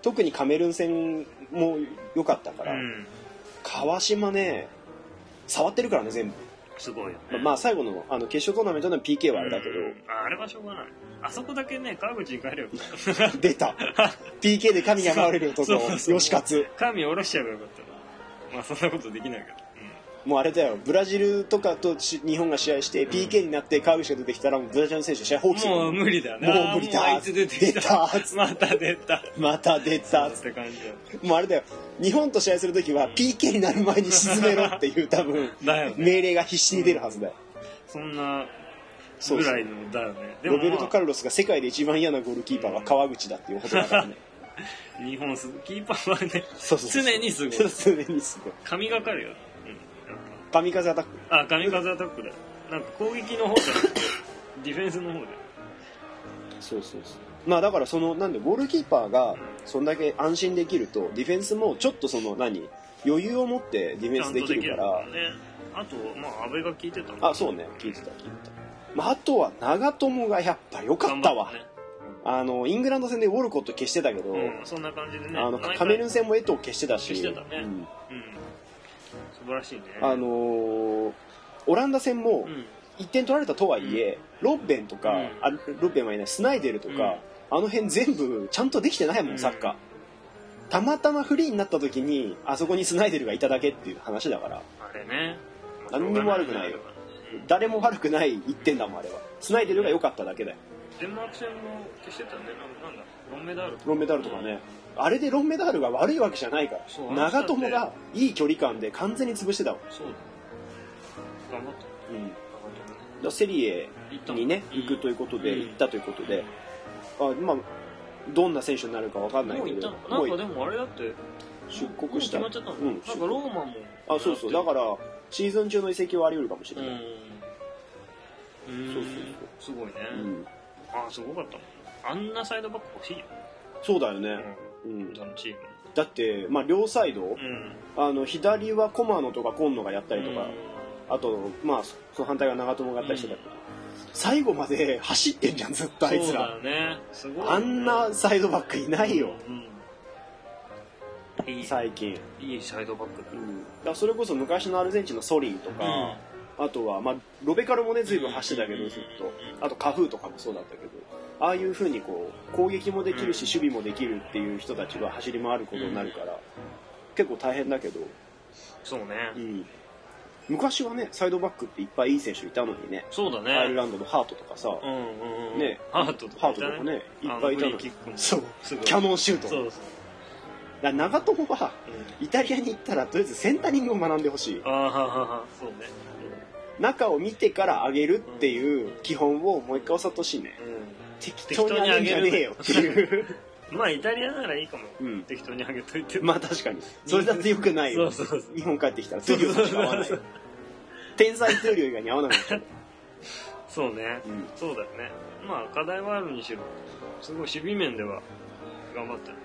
特にカメルーン戦も良かったから、うん、川島ね触ってるからね全部すごいよね。 まあ最後 の, あの決勝トーナメントの ピーケー はあれだけど、うん、 あ, あれはしょうがない。あそこだけね川口に帰れよ出たピーケー で神が回れる男吉勝神下ろしちゃえばよかったまあそんなことできないけど、 うん、もうあれだよブラジルとかと日本が試合して、うん、ピーケー になって川口が出てきたらもうブラジルの選手試合放棄する。 もう無理だよね。 もう無理だ。 あいつ出てきたまた出たまた出たって感じだ。 もうあれだよ日本と試合するときは ピーケー になる前に沈めろっていう多分命令が必死に出るはずだよ。 そんなぐらいのだよね。 でも、まあ、ロベルト・カルロスが世界で一番嫌なゴールキーパーは川口だっていうことだからね日本すキーパーはねそうそうそう常にすごい常にすごい神がかるよ、うん、 神風アタックあ神風アタックだよ。なんか攻撃の方じゃなくてディフェンスの方でそうそうそうまあだからそのなんでゴールキーパーがそんだけ安心できるとディフェンスもちょっとその何余裕を持ってディフェンスできるから。 あとまあ阿部が聞いてたのあそうね聞いてた聞いてた、まあ、あとは長友がやっぱ良かったわ、ね、あのイングランド戦でウォルコット消してたけど、うん、 そんな感じでねあのカメルーン戦もエトー消してたし消してたね、うんうん、素晴らしいね。 あのー、オランダ戦もいってん取られたとはいえ、うん、ロッベンとか、うん、あロッベンはいないスナイデルとか、うん、あの辺全部ちゃんとできてないもんサッカー、うん、たまたまフリーになった時にあそこにスナイデルがいただけっていう話だからあれね何にも悪くないよ。誰も悪くないいってんだもんあれは。スナイデルが良かっただけだよ。 デンマーク戦も消してたんでなんだロンメダールロンメダールとかね、あれでロンメダールが悪いわけじゃないから長友がいい距離感で完全に潰してたわ。 そうだ頑張った、 うん、だセリエにね行くということで、うん、行ったということで、あまあどんな選手になるか分かんないけどなんかでもあれだって出国したもう決まっちゃったの、うん、なんかローマもあそうそうだからシーズン中の移籍はあり得るかもしれない。 うん、そうそうそうすごいね、うん、あすごかったもん。あんなサイドバック欲しいよ。 そうだよね、うんうん、 どのチームだってまあ両サイド、うん、あの左は駒野とか今野がやったりとか、うん、あとまあその反対が長友がやったりしてたけど、うん、最後まで走ってんじゃんずっとあいつら。 そうだねすごいね。 あんなサイドバックいないよ、うんいい最近いいサイドバックだ、 うん、だからそれこそ昔のアルゼンチンのソリーとか、うん、あとは、まあ、ロベカルもね随分走ってたけどずっとあとカフーとかもそうだったけどああいう風にこう攻撃もできるし守備もできるっていう人たちが走り回ることになるから、うん、結構大変だけどそうね、 うん、昔はねサイドバックっていっぱいいい選手いたのにね。 そうだねアイルランドのハートとかさ、 うんうんうん、 ねハートとかね、 ハートとかねいっぱいいたのにそうキャノンシュートそうそうだ長友は、うん、イタリアに行ったらとりあえずセンタリングを学んでほしい。 あははそうね、 中を見てから上げるっていう基本をもう一回教わってほしいね、うん、適当に上げるんじゃねえよっていうまあイタリアならいいかも、うん、適当に上げといてまあ確かにそれだってよくないよそうそうそう日本帰ってきたらトゥリオさんしか合わない天才トゥリオ以外に合わなかったそうね、うん、そうだよね。まあ課題はあるにしろすごい守備面では頑張ったね。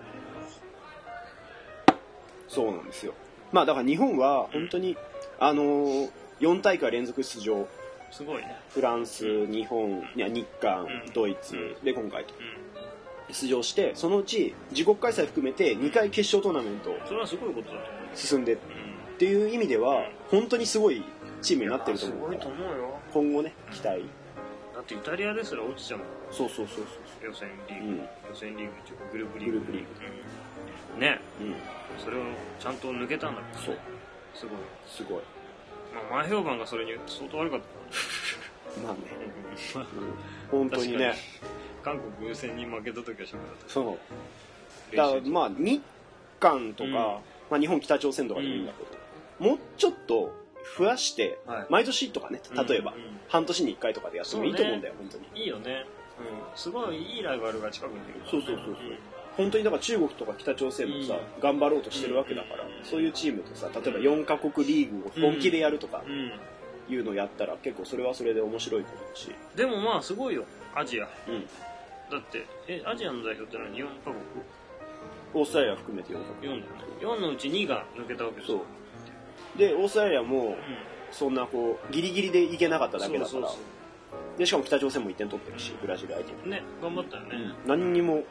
そうなんですよ。まあだから日本は本当に、うん、あのー、よん大会連続出場すごいね。 フランス、うん、日本いや日韓、うん、ドイツ、うん、で今回と、うん、出場してそのうち自国開催含めてにかい決勝トーナメントそれはすごいことだと思う進んで、うん、っていう意味では本当にすごいチームになってると思うからすごいと思うよ今後ね期待。 だってイタリアですら落ちちゃうもん。 そうそうそうそう予選リーグ、うん、予選リーグっていうかグループリーググループリーグ、 うん、ね、うんそれをちゃんと抜けたんだから、ね、 そうすごいすごい、 まあ、前評判がそれに相当悪かったまあね、うん、本当にね韓国戦に負けた時はしゃべったそうだからまあ日韓とか、うんまあ、日本北朝鮮とかでもいいんだけど、うん、もうちょっと増やして、はい、毎年とかね例えば、うんうん、半年にいっかいとかでやってもいいと思うんだよ、ね、本当にいいよね、うん、すごいいいライバルが近くにいるから、ね、 そうそうそうそう、うん本当にだから中国とか北朝鮮もさ、うん、頑張ろうとしてるわけだから、うん、そういうチームとさ例えばよんカ国リーグを本気でやるとかいうのをやったら結構それはそれで面白いことだしでもまあすごいよアジア、 うん、 だってえアジアの代表って何よんカ国オーストラリア含めてよんカ国よんだよねよんのうちにが抜けたわけですよそうでオーストラリアもそんなこうギリギリでいけなかっただけだからそうそうそうでしかも北朝鮮もいってん取ってるしブラジル相手にね頑張ったよね、 うん、何にも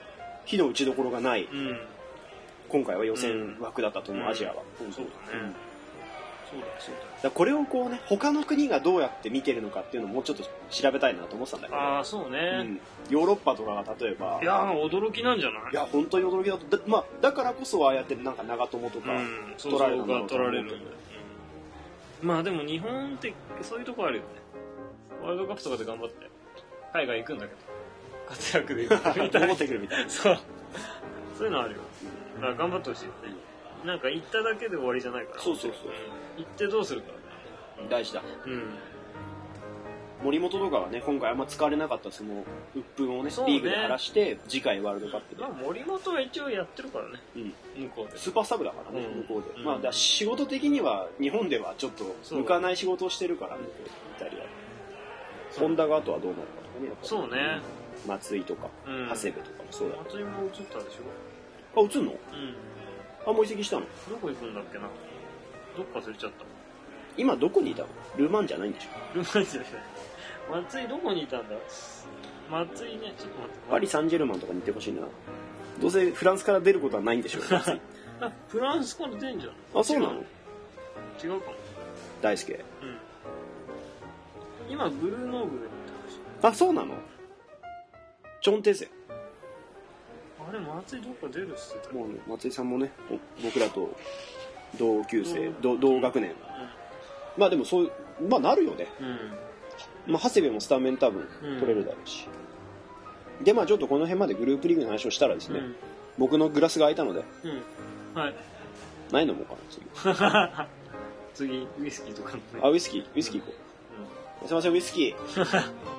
火の打ちどころがない、 うん、 今回は予選枠だったと思う、うん、アジアは、 うん、そうだね、うん、そうだそうだ。 だこれをこうね、他の国がどうやって見てるのかっていうのをもうちょっと調べたいなと思ってたんだけど。 ああ、そうね、うん、 ヨーロッパとかが例えば、 いやー驚きなんじゃない。 いや本当に驚きだと。だ、まあ、だからこそああやってなんか長友とか、うん、取られるの取られるんだよ、 うん、まあでも日本ってそういうとこあるよね。ワールドカップとかで頑張って海外行くんだけど活躍で行くみたいな戻ってくるみたいなそうそういうのあるよ。だから頑張ってほしいよね。なんか行っただけで終わりじゃないから。 そうそうそう、 行ってどうするか大事だ。 うん。 森本とかはね、今回あんま使われなかったその鬱憤をね、リーグで晴らして次回ワールドカップで、 まあ、森本は一応やってるからね、うん、向こうでスーパーサブだからね、うん、向こうで、 うん、 まあだ仕事的には日本ではちょっと向かない仕事をしてるからね、イタリアで。本田があとはどうなるかとかね。 そうね。 松井とか、うん、長谷部とかもそうだ。 松井も移ったでしょ。あ、移んの？ うん。 あ、もう移籍したの？ どこ行くんだっけな。どっか忘れちゃった。 今どこにいたの？ルーマンじゃないんでしょ。 ルーマンじゃない。松井どこにいたんだ。松井ね、ちょっと待って。 パリ・サンジェルマンとかに行ってほしいな。どうせフランスから出ることはないんでしょう。松井あ、フランスから出んじゃん。 あ、そうなの？ 違うかも。 大輔。うん。 今ブルーノーブルに行ってほしい。 あ、そうなの？チョンテゼ。 あれ松井どっか出るっすよ。 もうね、松井さんもね、僕らと同級生、同, 同学年、うん、まあでもそういうまあなるよね、うん、まあ長谷部もスタメン多分取れるだろうし、うん、でまあちょっとこの辺までグループリーグの話をしたらですね、うん、僕のグラスが空いたので、 うん、はい、 何飲もうかな次次ウイスキーとか、ね、 あウイスキーウイスキー行こう、うん、すいませんウイスキー